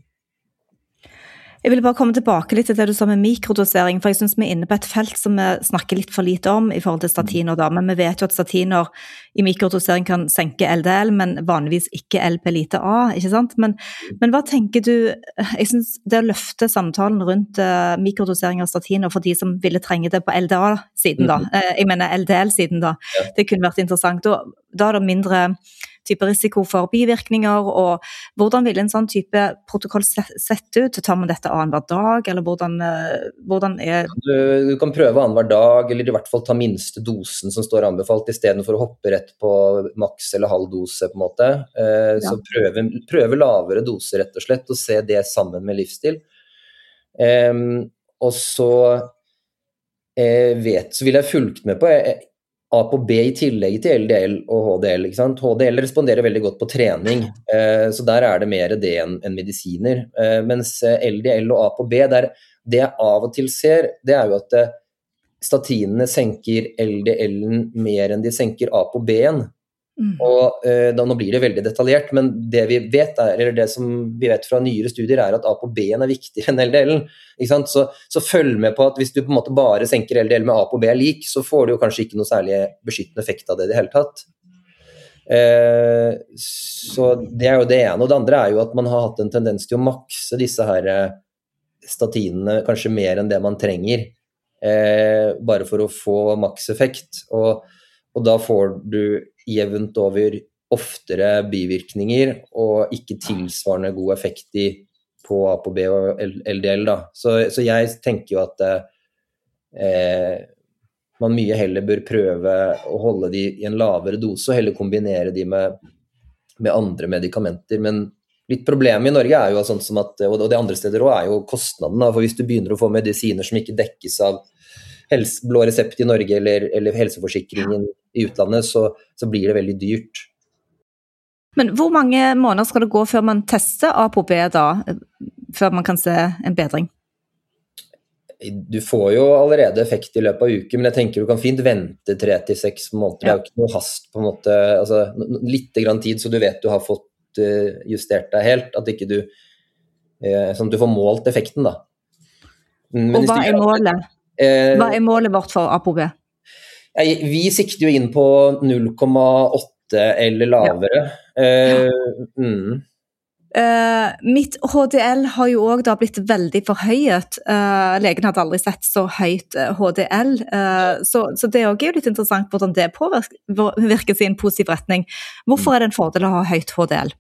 Jeg vil bare komme tilbake litt til det du sa med mikrodosering, for jeg synes vi er inne på et felt som vi snakker litt for lite om i forhold til statiner da, men vi vet jo at statiner i mikrodosering kan senke L D L, men vanligvis ikke L P lite A, ikke sant? Men, men hva tenker du, jeg synes det å løfte samtalen rundt uh, mikrodosering av statiner for de som ville trenge det på L D A-siden da, uh, jeg mener L D L-siden da, det kunne vært interessant, og da er det mindre type risiko for bivirkninger, og hvordan vil en sånn type protokoll sette ut? Tar man dette annen hver dag, eller hvordan, hvordan er... Du, du kan prøve annen hver dag, eller i hvert fall ta minste dosen som står anbefalt, i stedet for å hoppe rett på maks eller halv dose på en måte. Eh, ja. Så prøve, prøve lavere doser rett og slett, og se det sammen med livsstil. Eh, og så eh, vet, så vil jeg fulgt med på... Eh, A på B i tillegg til L D L og H D L, ikke sant? H D L responderer veldig godt på trening, eh, så der er det mer det enn en medisiner. Eh, mens L D L og A på B, der det jeg av og til ser, det er jo at eh, statinene senker L D L-en mer enn de senker A på B-en. Mm. Og eh, da, nå blir det veldig detaljert, men det vi vet er, eller det som vi vet fra nyere studier er at A på B-en er viktigere enn L D L-en, ikke sant? Så, så følg med på at hvis du på en måte bare senker L D L med A på B er lik, så får du jo kanskje ikke noe særlig beskyttende effekt av det i det hele tatt. Eh, så det er jo det ene, og det andre er jo at man har hatt en tendens til å makse disse her statinene kanskje mer enn det man trenger, eh, bare for å få makseffekt, og, og da får du jevnt over oftere bivirkninger, og ikke tilsvarende god effekt i, på A P O B og L D L da. Så, så jeg tenker jo at eh, man mye heller bør prøve å holde de i en lavere dose, og heller kombinere de med, med andre medikamenter. Men litt problemet i Norge er jo sånn som at, og det andre steder også, er jo kostnaden. For hvis du begynner å få medisiner som ikke dekkes av helse, blå resept i Norge, eller, eller helseforsikringen i utlandet, så, så blir det veldig dyrt. Men hvor mange måneder skal det gå før man tester A P O B da, før man kan se en bedring? Du får jo allerede effekt i løpet av uken, men jeg tenker du kan fint vente tre til seks måneder. Ja. Det er jo ikke noe hast på en måte, altså litt grann tid, så du vet du har fått justert deg helt, at ikke du, sånn at du får målt effekten da. Men og hva er målet? Eh, hva er målet vårt for A P O B? Vi sikter jo inn på null komma åtte eller lavere. Ja. Eh, mm. Uh, mitt H D L har jo også da blitt veldig forhøyet. Uh, legen hadde aldri sett så høyt uh, H D L, uh, så, så det er jo litt interessant hvordan det påvirker seg i en positiv retning. Hvorfor er det en fordel å ha høyt H D L?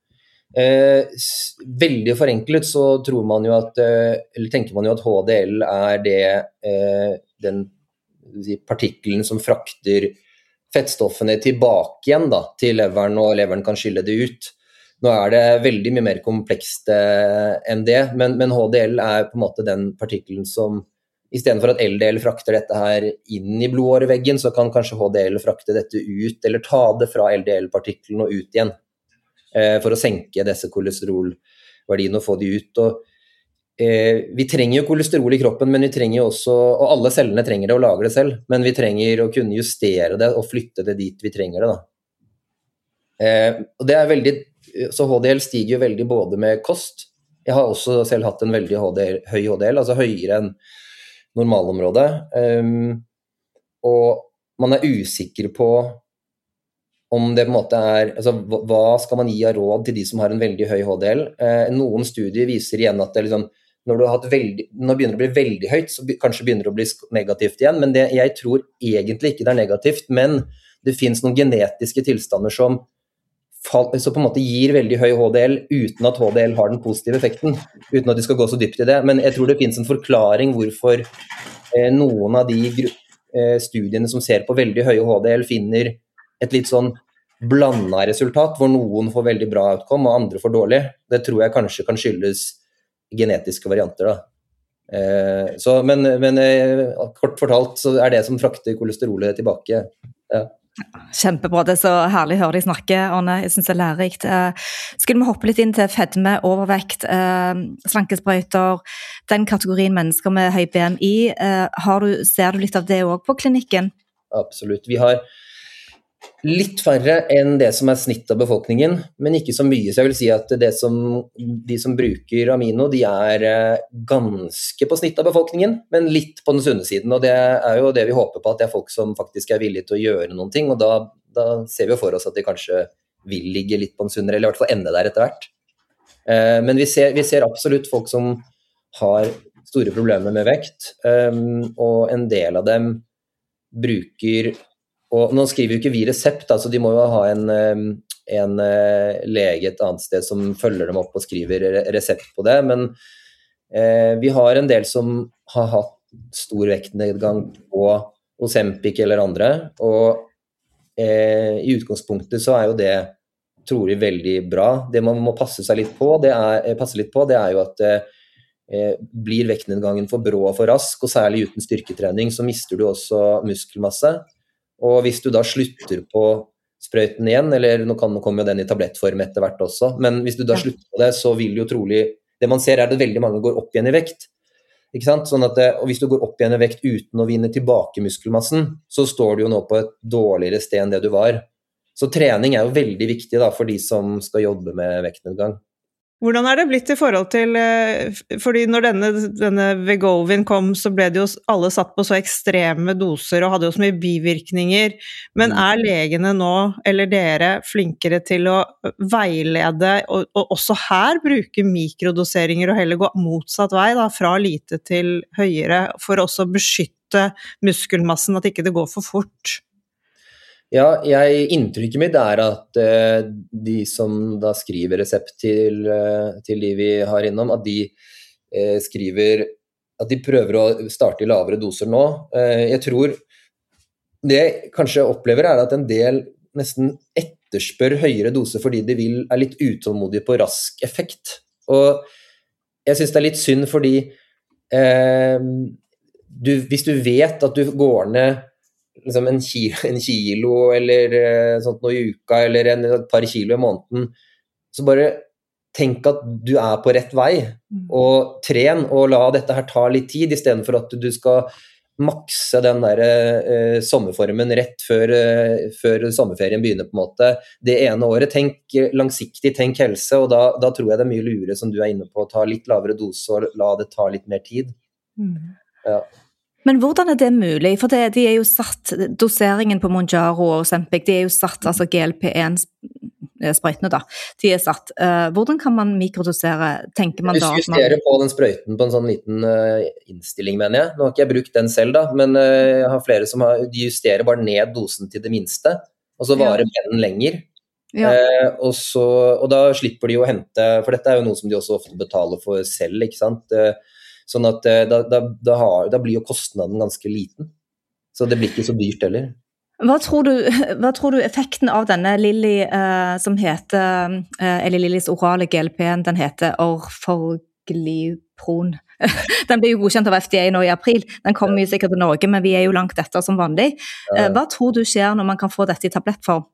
Uh, veldig forenklet så tror man jo at, uh, eller tenker man jo at H D L er det, uh, den partikkelen som frakter fettstoffene tilbake igjen da, til leveren, og leveren kan skille det ut. Nå er det veldig mye mer komplekst eh, enn det, men, men H D L er på en måte den partikkelen som, i stedet for at L D L frakter dette her inn i blodåreveggen, så kan kanskje H D L frakte dette ut, eller ta det fra L D L-partikkelen og ut igjen, eh, for å senke disse kolesterolverdiene og få de ut. Og, eh, vi trenger jo kolesterol i kroppen, men vi trenger jo også, og alle cellene trenger det og lager det selv, men vi trenger å kunne justere det og flytte det dit vi trenger det da. Eh, og det er veldig Så H D L stiger jo veldig både med kost. Jeg har også selv hatt en veldig H D L, høy H D L, altså høyere enn normalområdet. Um, og man er usikker på om det på en måte er, altså hva skal man gi av råd til de som har en veldig høy H D L? Uh, noen studier viser igjen at det liksom, når du har hatt veldig, når det begynner å bli veldig høyt, så kanskje begynner det å bli negativt igjen, men det, jeg tror egentlig ikke det er negativt, men det finnes noen genetiske tilstander som så på en måte gir veldig høy H D L uten at H D L har den positive effekten, uten at de skal gå så dypt i det. Men jeg tror det finnes en forklaring hvorfor eh, noen av de eh, studiene som ser på veldig høye H D L finner et litt sånn blandet resultat, hvor noen får veldig bra outcome og andre får dårlig. Det tror jeg kanskje kan skyldes genetiske varianter da. Eh, så, men men eh, kort fortalt så er det som frakter kolesterolet tilbake. Ja. Kjempebra, det er så herlig å høre deg snakke, Arne. Jeg synes det er lærerikt. Skulle vi hoppe litt inn til fedme, overvekt, slankesprøyter, den kategorien mennesker med høy B M I, har du, ser du litt av det også på klinikken? Absolutt. Vi har litt færre enn det som er snitt av befolkningen, men ikke så mye. Så jeg vil si at det som, de som bruker amino, de er ganske på snitt av befolkningen, men litt på den sunne siden. Og det er jo det vi håper på, at det er folk som faktisk er villige til å gjøre noen ting. Og da, da ser vi jo for oss at de kanskje vil ligge litt på den sunnere, eller i hvert fall ende der etter hvert. Men vi ser, vi ser absolutt folk som har store problemer med vekt, og en del av dem bruker. Og nå skriver jo ikke vi resept, altså de må jo ha en, en lege et annet sted som følger dem opp og skriver resept på det, men eh, vi har en del som har hatt stor vektnedgang på Ozempic eller andre, og eh, i utgangspunktet så er jo det trolig veldig bra. Det man må passe seg litt på, det er, passe litt på, det er jo at eh, blir vektnedgangen for brå og for rask, og særlig uten styrketrening, så mister du også muskelmasse. Og hvis du da slutter på sprøyten igjen, eller nå kan nå komme den i tablettform etter hvert også, men hvis du da slutter på det, så vil jo trolig, det man ser er at veldig mange går opp igjen i vekt, ikke sant? Sånn at det, og hvis du går opp igjen i vekt uten å vinne tilbake muskelmassen, så står du jo nå på et dårligere sted enn det du var. Så trening er jo veldig viktig da, for de som skal jobbe med vektnedgang. Hvordan er det blitt I forhold til, fordi når denne, denne Wegovyn kom, så ble det jo alle satt på så ekstreme doser og hadde jo så mye bivirkninger, men er legene nå, eller dere, flinkere til å veilede, og, og også her bruke mikrodoseringer og heller gå motsatt vei, da, fra lite til høyere, for også å beskytte muskelmassen, at ikke det går for fort? Ja, jeg, inntrykket mitt er at uh, de som da skriver resept til, uh, til de vi har innom, at de uh, skriver at de prøver å starte I lavere doser nå. Uh, jeg tror det jeg kanskje opplever er at en del nesten etterspør høyere doser fordi de vil, er litt utålmodige på rask effekt. Og jeg synes det er litt synd fordi uh, du, hvis du vet at du går ned liksom en, kilo, en kilo eller uh, sånt noe I uka eller en, et par kilo I måneden, så bare tenk at du er på rett vei og tren og la dette her ta litt tid I stedet for at du skal makse den der uh, sommerformen rett før, uh, før sommerferien begynner på en måte det ene året. Tenk langsiktig, tenk helse, og da, da tror jeg det er mye lure som du er inne på, å ta litt lavere dose og la det ta litt mer tid. Mm. Ja. Men hvordan er det mulig? For det, de er jo satt, doseringen på Mounjaro og Ozempic, de er jo satt, altså G L P en sprøytene da, de er satt. Uh, hvordan kan man mikrodosere, tenker man da? Du justerer man... på den sprøyten på en sånn liten uh, innstilling, mener jeg. Nå har ikke jeg brukt den selv da, men uh, jeg har flere som har, de justerer bare ned dosen til det minste, og så varer ja. Den lenger. Ja. Uh, og, så, og da slipper de å hente, for dette er jo noe som de også ofte betaler for selv, ikke sant? Uh, Sånn at da, da, da, har, da blir jo kostnaden ganske liten. Så det blir ikke så dyrt heller. Hva tror du, hva tror du effekten av denne Lilly, uh, som heter, uh, eller Lillys orale G L P en, den heter Orforglipron. Den blir jo godkjent av F D A nå I april. Den kommer jo sikkert til Norge, men vi er jo langt etter som vanlig. Uh, hva tror du skjer når man kan få dette I tablettform?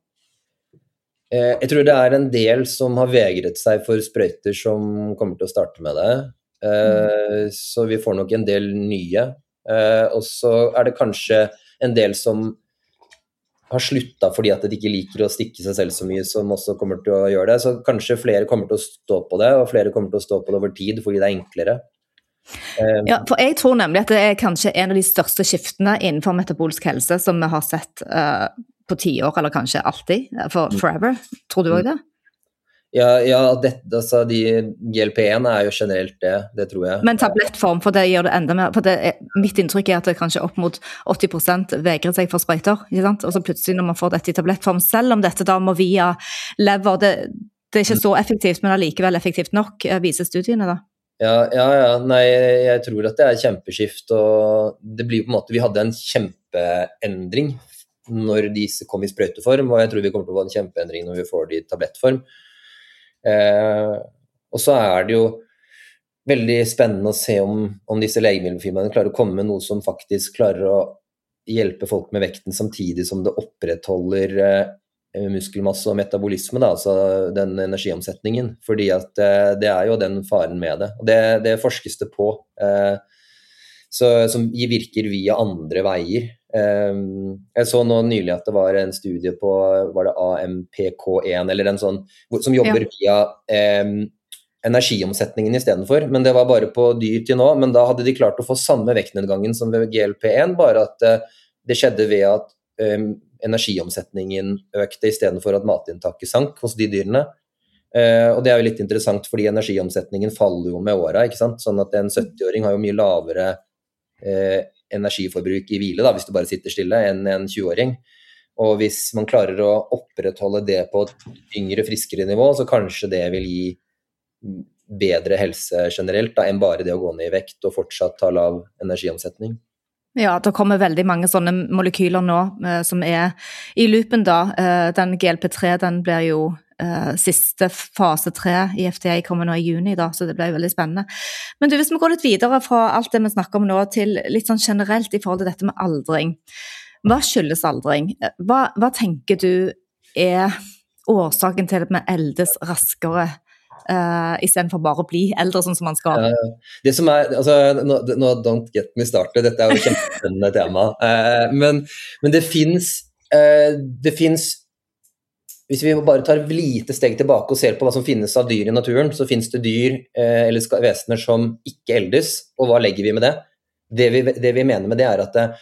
Uh, jeg tror det er en del som har vegret seg for sprøyter som kommer til å starte med det. Uh, så vi får nok en del nye uh, og så er det kanskje en del som har sluttet fordi at de ikke liker å stikke seg selv så mye som også kommer til å gjøre det, så kanskje flere kommer til å stå på det og flere kommer til å stå på det over tid fordi det er enklere. uh, Ja, for jeg tror nemlig at det er kanskje en av de største skiftene innenfor metabolisk helse som vi har sett uh, på ti år eller kanskje alltid, for forever. Tror du også det? Ja, ja det, altså de G L P en er jo generelt det, det tror jeg. Men tablettform, for det gjør det enda mer, for det er, mitt inntrykk er at det kanskje opp mot åtti prosent vegrer seg for sprøyter, ikke sant? Og så plutselig når man får dette I tablettform, selv om dette da må via lever, det, det er ikke så effektivt, men allikevel effektivt nok, viser studiene da. Ja, ja, ja, nei, jeg tror at det er kjempeskift, og det blir på en måte, vi hadde en kjempeendring når disse kom I sprøyteform, og jeg tror vi kommer til å få en kjempeendring når vi får det I tablettform. Eh, og så er det jo veldig spennende å se om, om disse legemiddelfirmaene klarer å komme med noe som faktisk klarer å hjelpe folk med vekten samtidig som det opprettholder eh, muskelmasse og metabolisme, da, altså den energiomsetningen, fordi at eh, det er jo den faren med det, og det, det forskes det på, eh, så, som virker via andre veier. Um, jeg så nå nylig at det var en studie på var det A M P K en eller en sånn som jobber ja. Via um, energiomsetningen I stedet for, men det var bare på dyr til nå, men da hadde de klart å få samme vektnedgangen som ved G L P en, bare at uh, det skjedde ved at um, energiomsetningen økte I stedet for at matinntaket sank hos de dyrene. Uh, og det er jo litt interessant fordi energiomsetningen faller jo med åra, ikke sant? Sånn at en sytti-åring har jo mye lavere uh, energiforbruk I hvile da, hvis du bare sitter stille, enn en tjue-åring. Og hvis man klarer å opprettholde det på et yngre, friskere nivå, så kanskje det vil gi bedre helse generelt da, enn bare det å gå ned I vekt og fortsatt ta lav energiomsetning. Ja, det kommer veldig mange sånne molekyler nå eh, som er I loopen da. Eh, den G L P tre, den blir jo eh, siste fase tre I F D A kommer nå I juni da, så det blir jo veldig spennende. Men du, hvis vi går litt videre fra alt det vi snakker om nå til litt sånn generelt I forhold til dette med aldring. Hva skyldes aldring? Hva, hva tenker du er årsaken til at vi eldes raskere Uh, I stedet for bare å bli eldre sånn som man skal. Uh, det som er, altså, no, no, don't get me started, dette er jo et kjempespennende tema, uh, men, men det finnes, uh, det finnes hvis vi bare tar et lite steg tilbake og ser på hva som finnes av dyr i naturen, så finnes det dyr eh, eller ska- vesener som ikke eldes, og hva legger vi med det? Det vi, det vi mener med det er at det,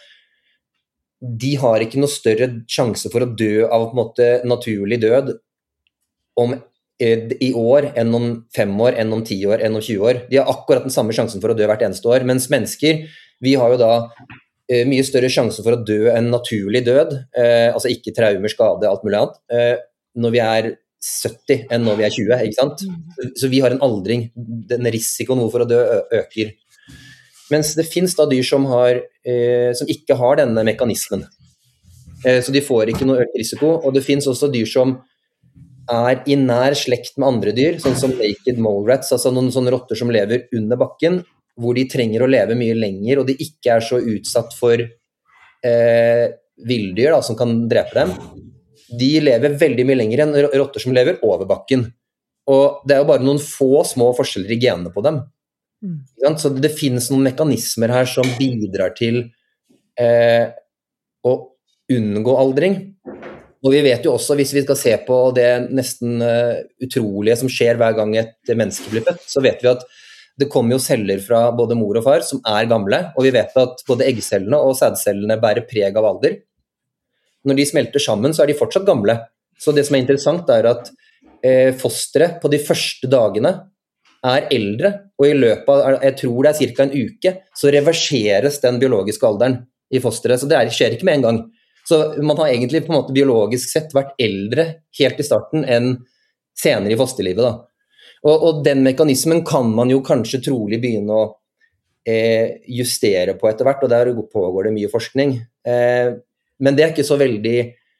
de har ikke noe større sjanse for å dø av på en måte naturlig død om eh, i år enn om fem år, enn om ti år, enn om tjue år. De har akkurat den samme sjansen for å dø hvert eneste år, mens mennesker, vi har jo da eh, mye større sjanse for å dø en naturlig død, eh, altså ikke traumer, skade, alt mulig annet, eh, når vi er sytti enn når vi er tjue, ikke sant? Så, så vi har en aldring, den risikoen for å dø ø- øker. Mens det finnes da dyr som, har, eh, som ikke har denne mekanismen. Eh, så de får ikke noe økt risiko, og det finnes også dyr som er i nær slekt med andre dyr, sånn som naked mole rats, altså noen sånne rotter som lever under bakken, hvor de trenger å leve mye lenger, og de ikke er så utsatt for eh, villdyr da, som kan drepe dem. De lever veldig mye lenger enn rotter som lever over bakken. Og det er jo bare noen få små forskjeller i genene på dem. Ikke sant? Så det, det finnes noen mekanismer her som bidrar til eh, å unngå aldring. Og vi vet jo også, hvis vi skal se på det nesten uh, utrolige som skjer hver gang et menneske blir født, så vet vi at det kommer jo celler fra både mor og far som er gamle, og vi vet at både eggcellene og sædcellene bærer preg av alder. Når de smelter sammen, så er de fortsatt gamle. Så det som er interessant er at eh, fosteret på de første dagene er eldre, og i løpet av, jeg tror det er cirka en uke, så reverseres den biologiske alderen i fosteret, så det er, skjer ikke med en gang. Så man har egentlig på en måte biologisk sett vært eldre helt i starten enn senere i fosterlivet da. Og, og den mekanismen kan man jo kanskje trolig begynne å eh, justere på etter hvert, og der pågår det mye forskning. Eh, men det er ikke så veldig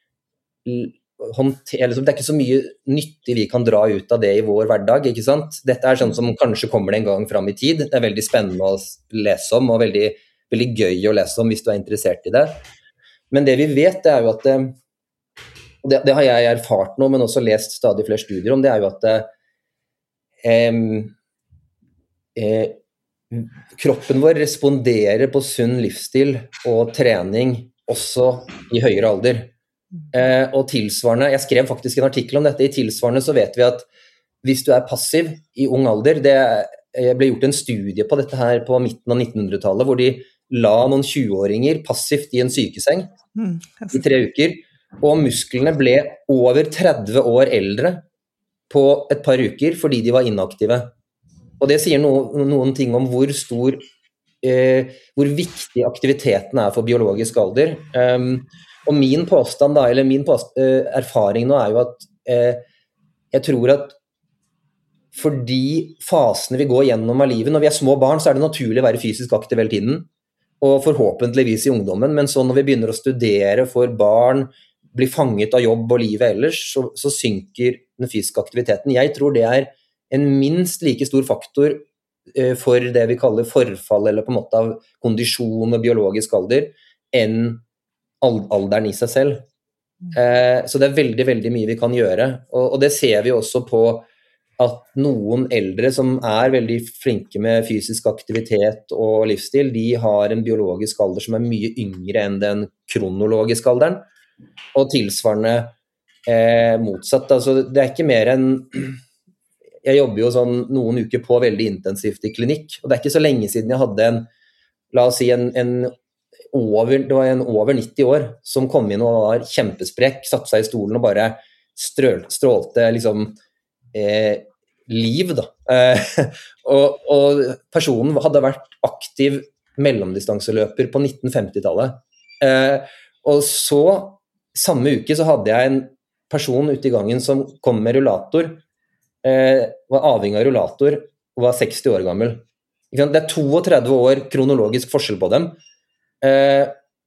håndter, det er ikke så mye nyttig vi kan dra ut av det i vår hverdag, ikke sant? Dette er sånn som kanskje kommer det en gang fram i tid. Det er veldig spennende å lese om, og veldig, veldig gøy å lese om hvis du er interessert i det. Men det vi vet, det er jo at det, det, det har jeg erfart nå, men også lest stadig flere studier om, det er jo at det, eh, eh, kroppen vår responderer på sunn livsstil og trening også i høyere alder. Eh, og tilsvarende, jeg skrev faktisk en artikkel om dette, i tilsvarende så vet vi at hvis du er passiv i ung alder, det ble gjort en studie på dette her på midten av nittenhundretallet, hvor de la noen tjue-åringer passivt i en sykeseng mm, i tre uker, og musklene ble over tretti år eldre på et par uker fordi de var inaktive. Og det sier no, noen ting om hvor stor, eh, hvor viktig aktiviteten er for biologisk alder. Um, og min påstand da, eller min påstand, eh, erfaring nå er jo at eh, jeg tror at fordi fasene vi går gjennom av livet, når vi er små barn, så er det naturlig å være fysisk aktiv hele tiden, og forhåpentligvis i ungdommen, men så når vi begynner å studere for barn, blir fanget av jobb og livet ellers, så, så synker den fysiske aktiviteten. Jeg tror det er en minst like stor faktor eh, for det vi kaller forfall, eller på en måte av kondisjon og biologisk alder, enn alderen i seg selv. Eh, så det er veldig, veldig mye vi kan gjøre, og, og det ser vi også på at noen eldre som er veldig flinke med fysisk aktivitet og livsstil, de har en biologisk alder som er mye yngre enn den kronologiske alderen, og tilsvarende eh, motsatt. Altså, det er ikke mer enn, jeg jobber jo sånn noen uker på veldig intensivt i klinikk, og det er ikke så lenge siden jeg hadde en, la oss si en, en over, det var en over nitti år som kom inn og var kjempesprekk, satt seg i stolen og bare strøl, strålte liksom eh, liv da, eh, og, og personen hadde vært aktiv mellomdistanseløper på nitten femti-tallet, eh, og så samme uke så hadde jeg en person ute i gangen som kom med rullator, eh, var avhengig av rullator og var seksti år gammel. Det er trettito år kronologisk forskjell på dem, eh,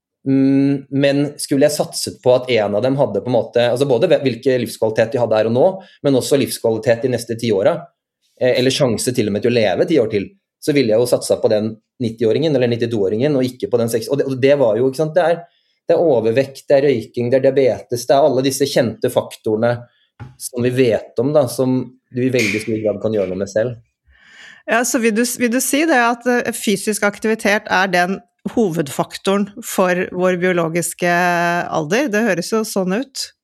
men skulle jeg satset på at en av dem hadde på en måte, altså både hvilke livskvalitet de hadde her og nå, men også livskvalitet de neste ti åra, eller sjanse til og med til å leve ti år til, så ville jeg jo satsa på den nitti-åringen eller nittito-åringen, og ikke på den seksti, og det, og det var jo, ikke sant, det er, det er overvekt, det er røyking, det er diabetes, det er alle disse kjente faktorene som vi vet om da, som du i veldig stor grad kan gjøre noe med selv. Ja, så vil du, vil du si det at fysisk aktivitet er den hovedfaktoren for vår biologiske alder? Det høres jo sånn ut.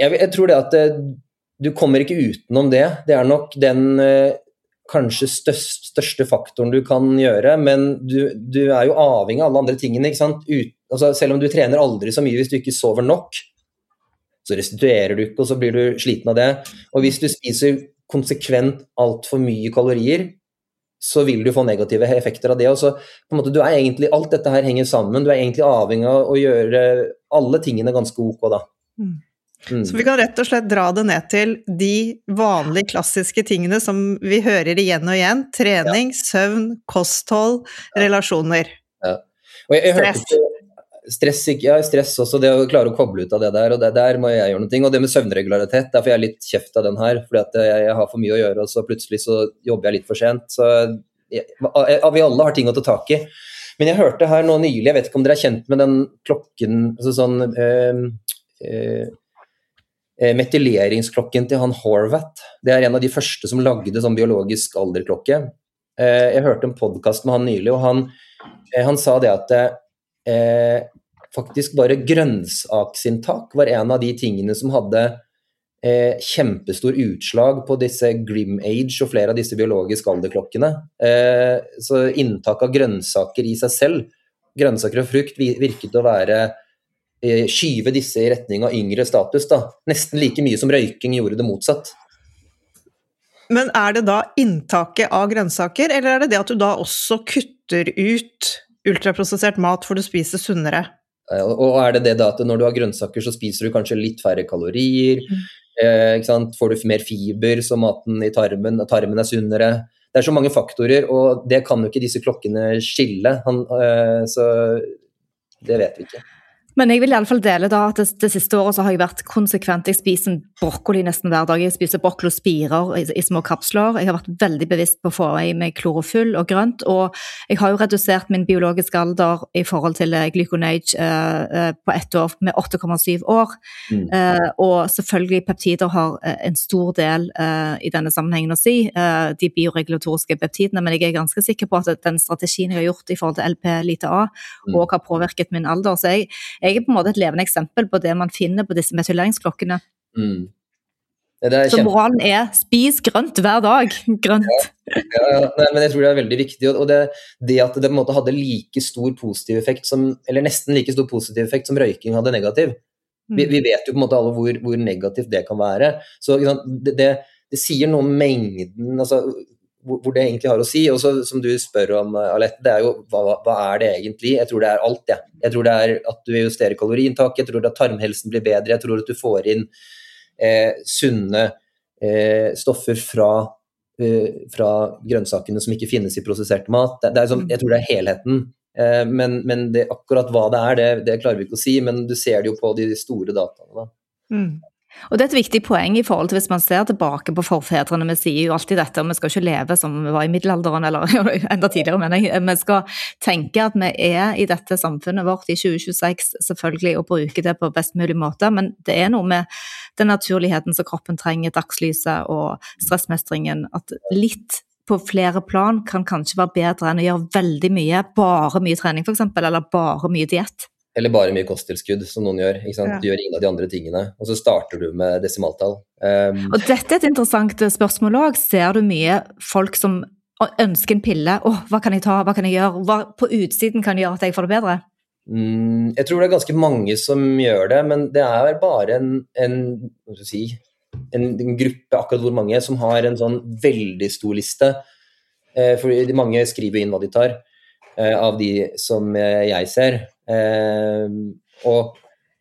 Jeg, jeg tror det at det, du kommer ikke utenom det. Det er nok den eh, kanskje størst, største faktoren du kan gjøre, men du, du er jo avhengig av alle andre tingene, ikke sant? Ut, altså, selv om du trener aldri så mye hvis du ikke sover nok, så restituerer du ikke, og så blir du sliten av det. Og hvis du spiser konsekvent alt for mye kalorier, så vil du få negative effekter av det. Og så, på en måte, du er egentlig, alt dette her henger sammen, du er egentlig avhengig av å gjøre alle tingene ganske ok da. Mm. Mm. Så vi kan rett og slett dra det ned til de vanlige klassiske tingene som vi hører igjen og igjen, trening, ja. Søvn, kosthold, ja. Relasjoner. Ja. Og jeg, jeg stress. Hørte, stress, ja, stress også, det å klare å koble ut av det der, og det der må jeg gjøre noe. Og det med søvnregularitet, derfor er jeg litt kjeft av den her, fordi at jeg, jeg har for mye å gjøre, og så plutselig så jobber jeg litt for sent. Så jeg, vi alle har ting å ta tak i. Men jeg hørte her nå nylig, jeg vet ikke om dere er kjent med den klokken, altså sånn... Øh, øh, metyleringsklokken til han Horvath. Det er en av de første som lagde sånn biologisk alderklokke. Jeg hørte en podcast med han nylig, og han, han sa det at eh, faktisk bare grønnsaksinntak var en av de tingene som hadde eh, kjempestor utslag på disse Grim Age og flere av disse biologiske alderklokkene. Eh, så inntak av grønnsaker i seg selv, grønnsaker og frukt virket å være skyve disse i retning av yngre status da. Nesten like mye som røyking gjorde det motsatt. Men er det da inntaket av grønnsaker, eller er det det at du da også kutter ut ultraprosessert mat for du spiser sunnere? Og er det det da at når du har grønnsaker så spiser du kanskje litt færre kalorier, mm. eh, ikke sant? Får du mer fiber så maten i tarmen, tarmen er sunnere. Det er så mange faktorer, og det kan jo ikke disse klokkene skille, Han, eh, så det vet vi ikke. Men jeg vil i alle fall dele da at det, det siste året så har jeg vært konsekvent. Jeg spiser brokkoli nesten hver dag. Jeg spiser brokkoli og spirer i, i små kapsler. Jeg har vært veldig bevisst på å få i meg klorofyll og grønt, og jeg har jo redusert min biologiske alder i forhold til glyconage eh, på ett år med åtte komma syv år. Mm. Eh, og selvfølgelig peptider har en stor del eh, i denne sammenhengen å si, eh, de bioregulatoriske peptidene, men jeg er ganske sikker på at den strategien jeg har gjort i forhold til L P lite A mm. og har påvirket min alder, så jeg Jeg er på en måte et levende eksempel på det man finner på disse metyleringsklokkene. Mm. Så moralen er, spis grønt hver dag. Grønt. Ja, ja, ja. Nei, men jeg tror det er veldig viktig, og det, det at det på en måte hadde like stor positiv effekt som, eller nesten like stor positiv effekt som røyking hadde negativ. Mm. Vi, vi vet jo på en måte alle hvor, hvor negativt det kan være. Så det, det, det sier noe om mengden, altså hvor det egentlig har å si, og så som du spør om, Alette, det er jo, hva, hva er det egentlig? Jeg tror det er alt det. Jeg tror det er at du justerer kaloriinntak, jeg tror at tarmhelsen blir bedre, jeg tror at du får inn eh, sunne eh, stoffer fra, eh, fra grønnsakene som ikke finnes i prosessert mat. Det, det er sånn, jeg tror det er helheten, eh, men, men det, akkurat hva det er, det, det klarer vi ikke å si, men du ser det jo på de store dataene da. Mm. Og det er et viktig poeng i forhold til hvis man ser tilbake på forfedrene. Vi sier jo alltid dette, vi skal ikke leve som vi var i middelalderen, eller enda tidligere, men jeg. Vi skal tenke at vi er i dette samfunnet vårt i tjue tjueseks, selvfølgelig, og bruke det på best mulig måte, men det er noe med den naturligheten som kroppen trenger, dagslyset og stressmestringen, at litt på flere plan kan kanskje være bedre enn å gjøre veldig mye, bare mye trening for eksempel, eller bare mye diett. Eller bare mye kosttilskudd, som noen gjør. Ikke sant? Ja. Du gjør ingen av de andre tingene, og så starter du med desimaltall. Um, og dette er et interessant spørsmål også. Ser du mye folk som ønsker en pille? Åh, hva kan jeg ta? Hva kan jeg gjøre? Hva på utsiden kan gjøre at jeg får det bedre? Mm, jeg tror det er ganske mange som gjør det, men det er bare en, en, hva skal jeg si, en, en gruppe, akkurat hvor mange, som har en sånn veldig stor liste. Eh, for mange skriver inn hva de tar, eh, av de som jeg ser. Eh, og,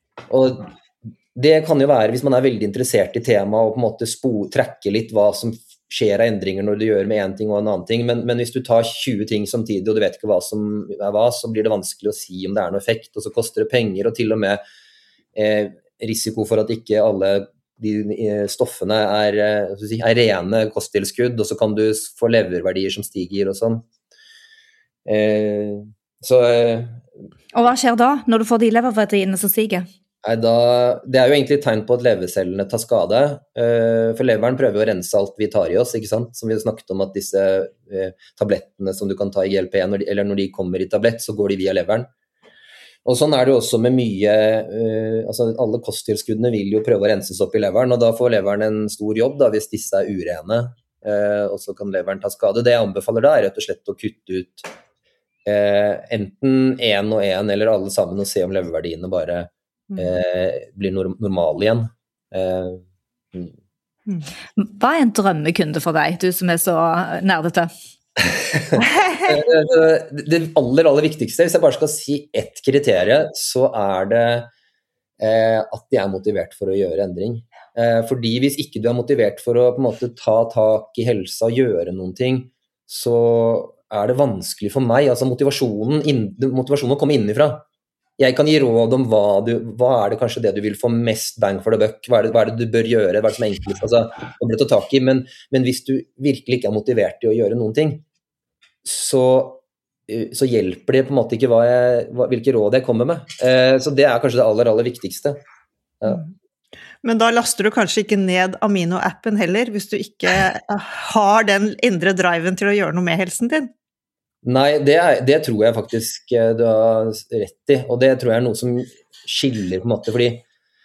og det kan jo være hvis man er veldig interessert i temaet og på en måte spo, trekke litt hva som skjer av endringer når du gjør med en ting og en annen ting, men, men hvis du tar tjue ting samtidig og du vet ikke hva som er hva, så blir det vanskelig å si om det er noe effekt, og så koster det penger, og til og med eh, risiko for at ikke alle de eh, stoffene er, eh, si, er rene kosttilskudd, og så kan du få leververdier som stiger og sånn. Eh, så eh, Og hva skjer da, når du får de leververdiene som stiger? Nei, da, det er jo egentlig et tegn på at levercellene tar skade, uh, for leveren prøver å rense alt vi tar i oss, ikke sant? Som vi har snakket om at disse uh, tablettene som du kan ta i G L P en, eller når de kommer i tablett, så går de via leveren. Og sånn er det jo også med mye, uh, altså alle kosttilskuddene vil jo prøve å renses opp i leveren, og da får leveren en stor jobb da, hvis disse er urene, uh, og så kan leveren ta skade. Det jeg anbefaler da er rett og slett å kutte ut uh, enten en og en eller alle sammen og se om leververdiene bare uh, blir norm- normale igjen. Uh, mm. Hva er en drømmekunde for deg, du som er så nerdete? Det aller, aller viktigste, hvis jeg bare skal si ett kriterie, så er det eh, at de er motivert for å gjøre endring. Eh, fordi hvis ikke du er motivert for å på en måte ta tak i helsa og gjøre noen ting, så er det vanskelig for meg, altså motivasjonen, inn, motivasjonen å komme innenfra. Jeg kan gi råd om hva, du, hva er det kanskje det du vil få mest bang for the buck, hva er det, hva er det du bør gjøre, hva er det som er enklest, altså, å bli tatt tak i, men, men hvis du virkelig ikke er motivert til å gjøre noen ting, så, så hjelper det på en måte ikke hva jeg, hva, hvilke råd jeg kommer med. Eh, så det er kanskje det aller, aller viktigste. Ja. Men da laster du kanskje ikke ned Amino-appen heller, hvis du ikke har den indre driven til å gjøre noe med helsen din? Nei, det, er, det tror jeg faktisk du har rett i, og det tror jeg er noe som skiller på en måte, fordi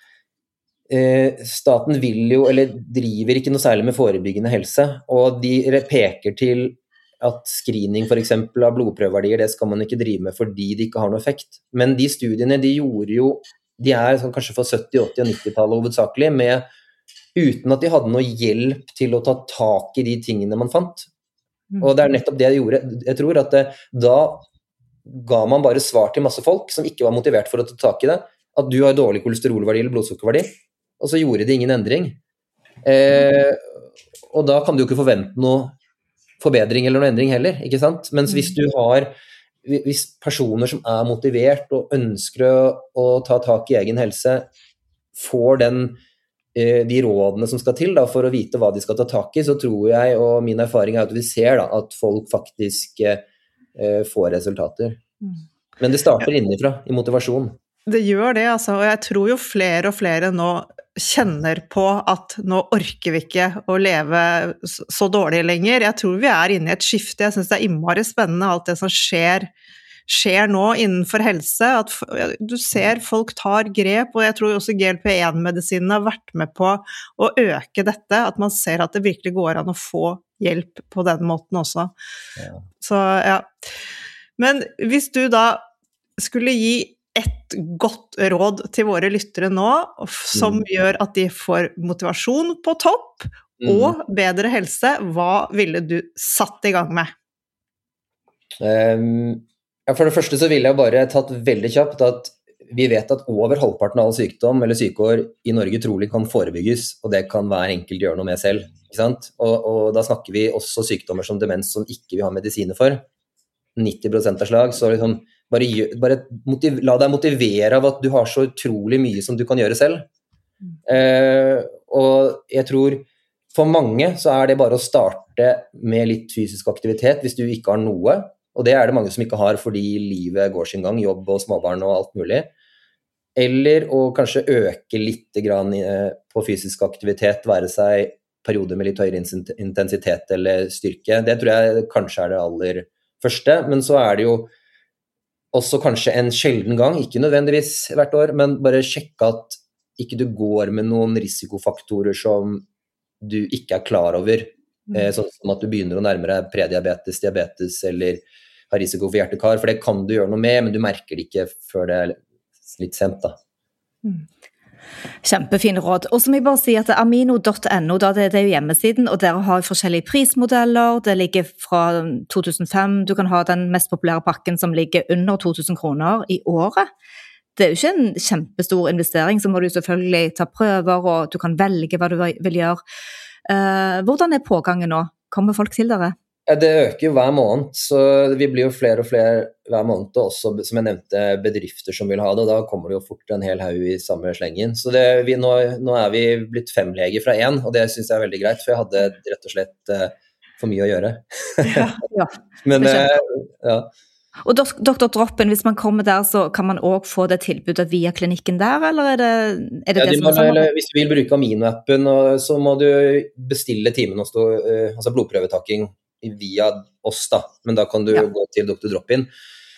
eh, staten vil jo, eller driver ikke noe særlig med forebyggende helse, og de peker til at screening for eksempel av blodprøveverdier, det skal man ikke drive med fordi det ikke har noe effekt. Men de studiene de gjorde jo, de er sånn, kanskje for sytti, åtti og nitti-tallet hovedsakelig, med, uten at de hadde noe hjelp til å ta tak i de tingene man fant. Og det er nettopp det jeg gjorde. Jeg tror at det, da ga man bare svar til masse folk som ikke var motivert for å ta tak i det, at du har dårlig kolesterolverdi eller blodsukkerverdi, og så gjorde de ingen endring. Eh, og da kan du jo ikke forvente noe forbedring eller noe endring heller, ikke sant? Mens hvis du har, hvis personer som er motivert og ønsker å, å ta tak i egen helse, får den, eh, de rådene som skal til da, for å vite hva de skal ta tak i, så tror jeg, og min erfaring er at vi ser da, at folk faktisk eh, får resultater. Men det starter innenfra, i motivasjon. Det gjør det, altså, og jeg tror jo flere og flere nå kjenner på at nå orker vi ikke å leve så dårlig lenger. Jeg tror vi er inne i et skifte. Jeg synes det er innmari spennende alt det som skjer, skjer nå innenfor helse. At du ser folk tar grep, og jeg tror også G L P én medisinen har vært med på å øke dette, at man ser at det virkelig går an å få hjelp på den måten også. Ja. Så ja. Men hvis du da skulle gi et godt råd til våre lyttere nå, som mm. gjør at de får motivasjon på topp mm. og bedre helse, hva ville du satt i gang med? Um, ja, for det første så ville jeg bare tatt veldig kjapt at vi vet at over halvparten av all sykdom eller sykeår i Norge trolig kan forebygges, og det kan hver enkelt gjøre noe med selv, ikke sant? Og, og da snakker vi også sykdommer som demens som ikke vi har medisiner for, nitti prosent av slag, så liksom Bare, bare motiv, la deg motivere av at du har så utrolig mye som du kan gjøre selv. Eh, og jeg tror for mange så er det bare å starte med litt fysisk aktivitet hvis du ikke har noe, og det er det mange som ikke har fordi livet går sin gang, jobb og småbarn og alt mulig. Eller å kanskje øke litt grann på fysisk aktivitet, være seg perioder med litt høyere intensitet eller styrke. Det tror jeg kanskje er det aller første, men så er det jo også kanskje en sjelden gang, ikke nødvendigvis hvert år, men bare sjekke at ikke du går med noen risikofaktorer som du ikke er klar over, mm. eh, sånn som at du begynner å nærme deg prediabetes, diabetes eller har risiko for hjertekar, for det kan du gjøre noe med, men du merker det ikke før det er litt sent da. Mm. Kjempefine råd. Og så må jeg bare si at amino punktum no, da det, det er jo hjemmesiden, og dere har forskjellige prismodeller, det ligger fra to tusen fem, du kan ha den mest populære pakken som ligger under to tusen kroner i året. Det er jo ikke en kjempestor investering, så må du selvfølgelig ta prøver, og du kan velge hva du vil gjøre. Uh, hvordan er pågangen nå? Kommer folk til dere? Det øker jo hver måned, så vi blir jo flere og flere hver måned, og også, som jeg nevnte, bedrifter som vil ha det, og da kommer det jo fort en hel haug i samme slengen. Så det, vi, nå, nå er vi blitt fem leger fra én, og det synes jeg er veldig greit, for jeg hadde rett og slett uh, for mye å gjøre. Ja, ja. Men, uh, ja. Og doktor Droppen, hvis man kommer der, så kan man også få det tilbudet via klinikken der, eller er det er det, ja, det som må, er eller, hvis du vil bruke Amino-appen, så må du bestille timen og stå, uh, altså blodprøvetakking, via oss da, men da kan du ja. gå til doktor Drop-in.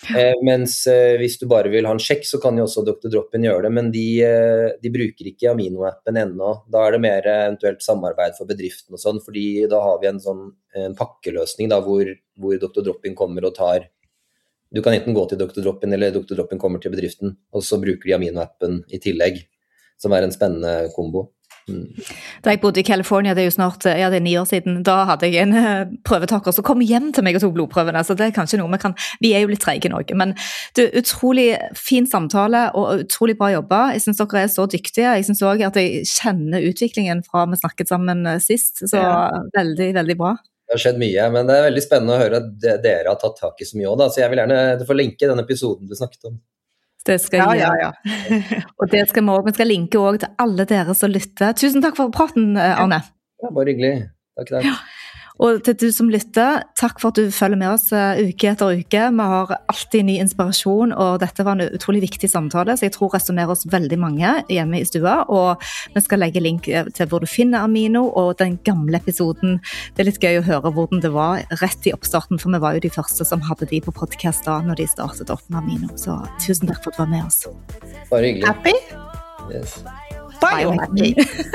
Eh, mens eh, hvis du bare vil ha en sjekk, så kan jo også doktor Drop-in gjøre det, men de, eh, de bruker ikke Amino-appen ennå. Da er det mer eventuelt samarbeid for bedriften og sånn, fordi da har vi en sånn en pakkeløsning da, hvor, hvor doktor Drop-in kommer og tar. Du kan enten gå til doktor Drop-in, eller doktor Drop-in kommer til bedriften, og så bruker de Amino-appen i tillegg, som er en spennende kombo. Mm. Da jeg bodde i California, det er jo snart ja, det er ni år siden, da hadde jeg en uh, prøvetaker som kom hjem til meg og tok blodprøvene, så det er kanskje noe vi kan, vi er jo litt trege i Norge, men det er utrolig fin samtale og utrolig bra jobba. Jeg synes dere er så dyktige, jeg synes også at jeg kjenner utviklingen fra vi snakket sammen sist, så ja. veldig, veldig bra. Det har skjedd mye, men det er veldig spennende å høre at dere har tatt tak i så mye også, da. Så jeg vil gjerne, du får linke den episoden du snakket om. Det skal ja, ja, ja. Og det skal vi også, vi skal linke også til alle dere som lytter. Tusen takk for praten, Arne. Ja, bare hyggelig. Takk, takk. Ja. Og til du som lytter, takk for at du følger med oss uke etter uke. Vi har alltid ny inspirasjon, og dette var en utrolig viktig samtale, så jeg tror resonerer oss veldig mange hjemme i stua, og vi skal legge link til hvor du finner Amino, og den gamle episoden. Det er litt gøy å høre hvordan det var rett i oppstarten, for vi var jo de første som hadde de på podcast da, når de startet opp med Amino. Så tusen takk for at du var med oss. Bare hyggelig. Happy? Yes. Biohappy.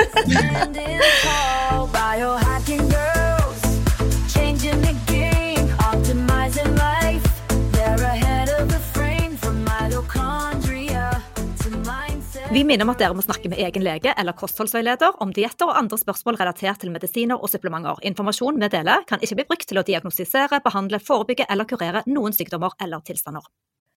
Biohacking girls, changing the game, optimizing life. They're ahead of the frame from mitochondria to mindset. Vi minner om at dere må snakke med egen lege eller kostholdsveileder om dietter og andre spørsmål relatert til medisiner og supplementer. Informasjon vi deler kan ikke bli brukt til å diagnostisere, behandle, forebygge eller kurere noen sykdommer eller tilstander.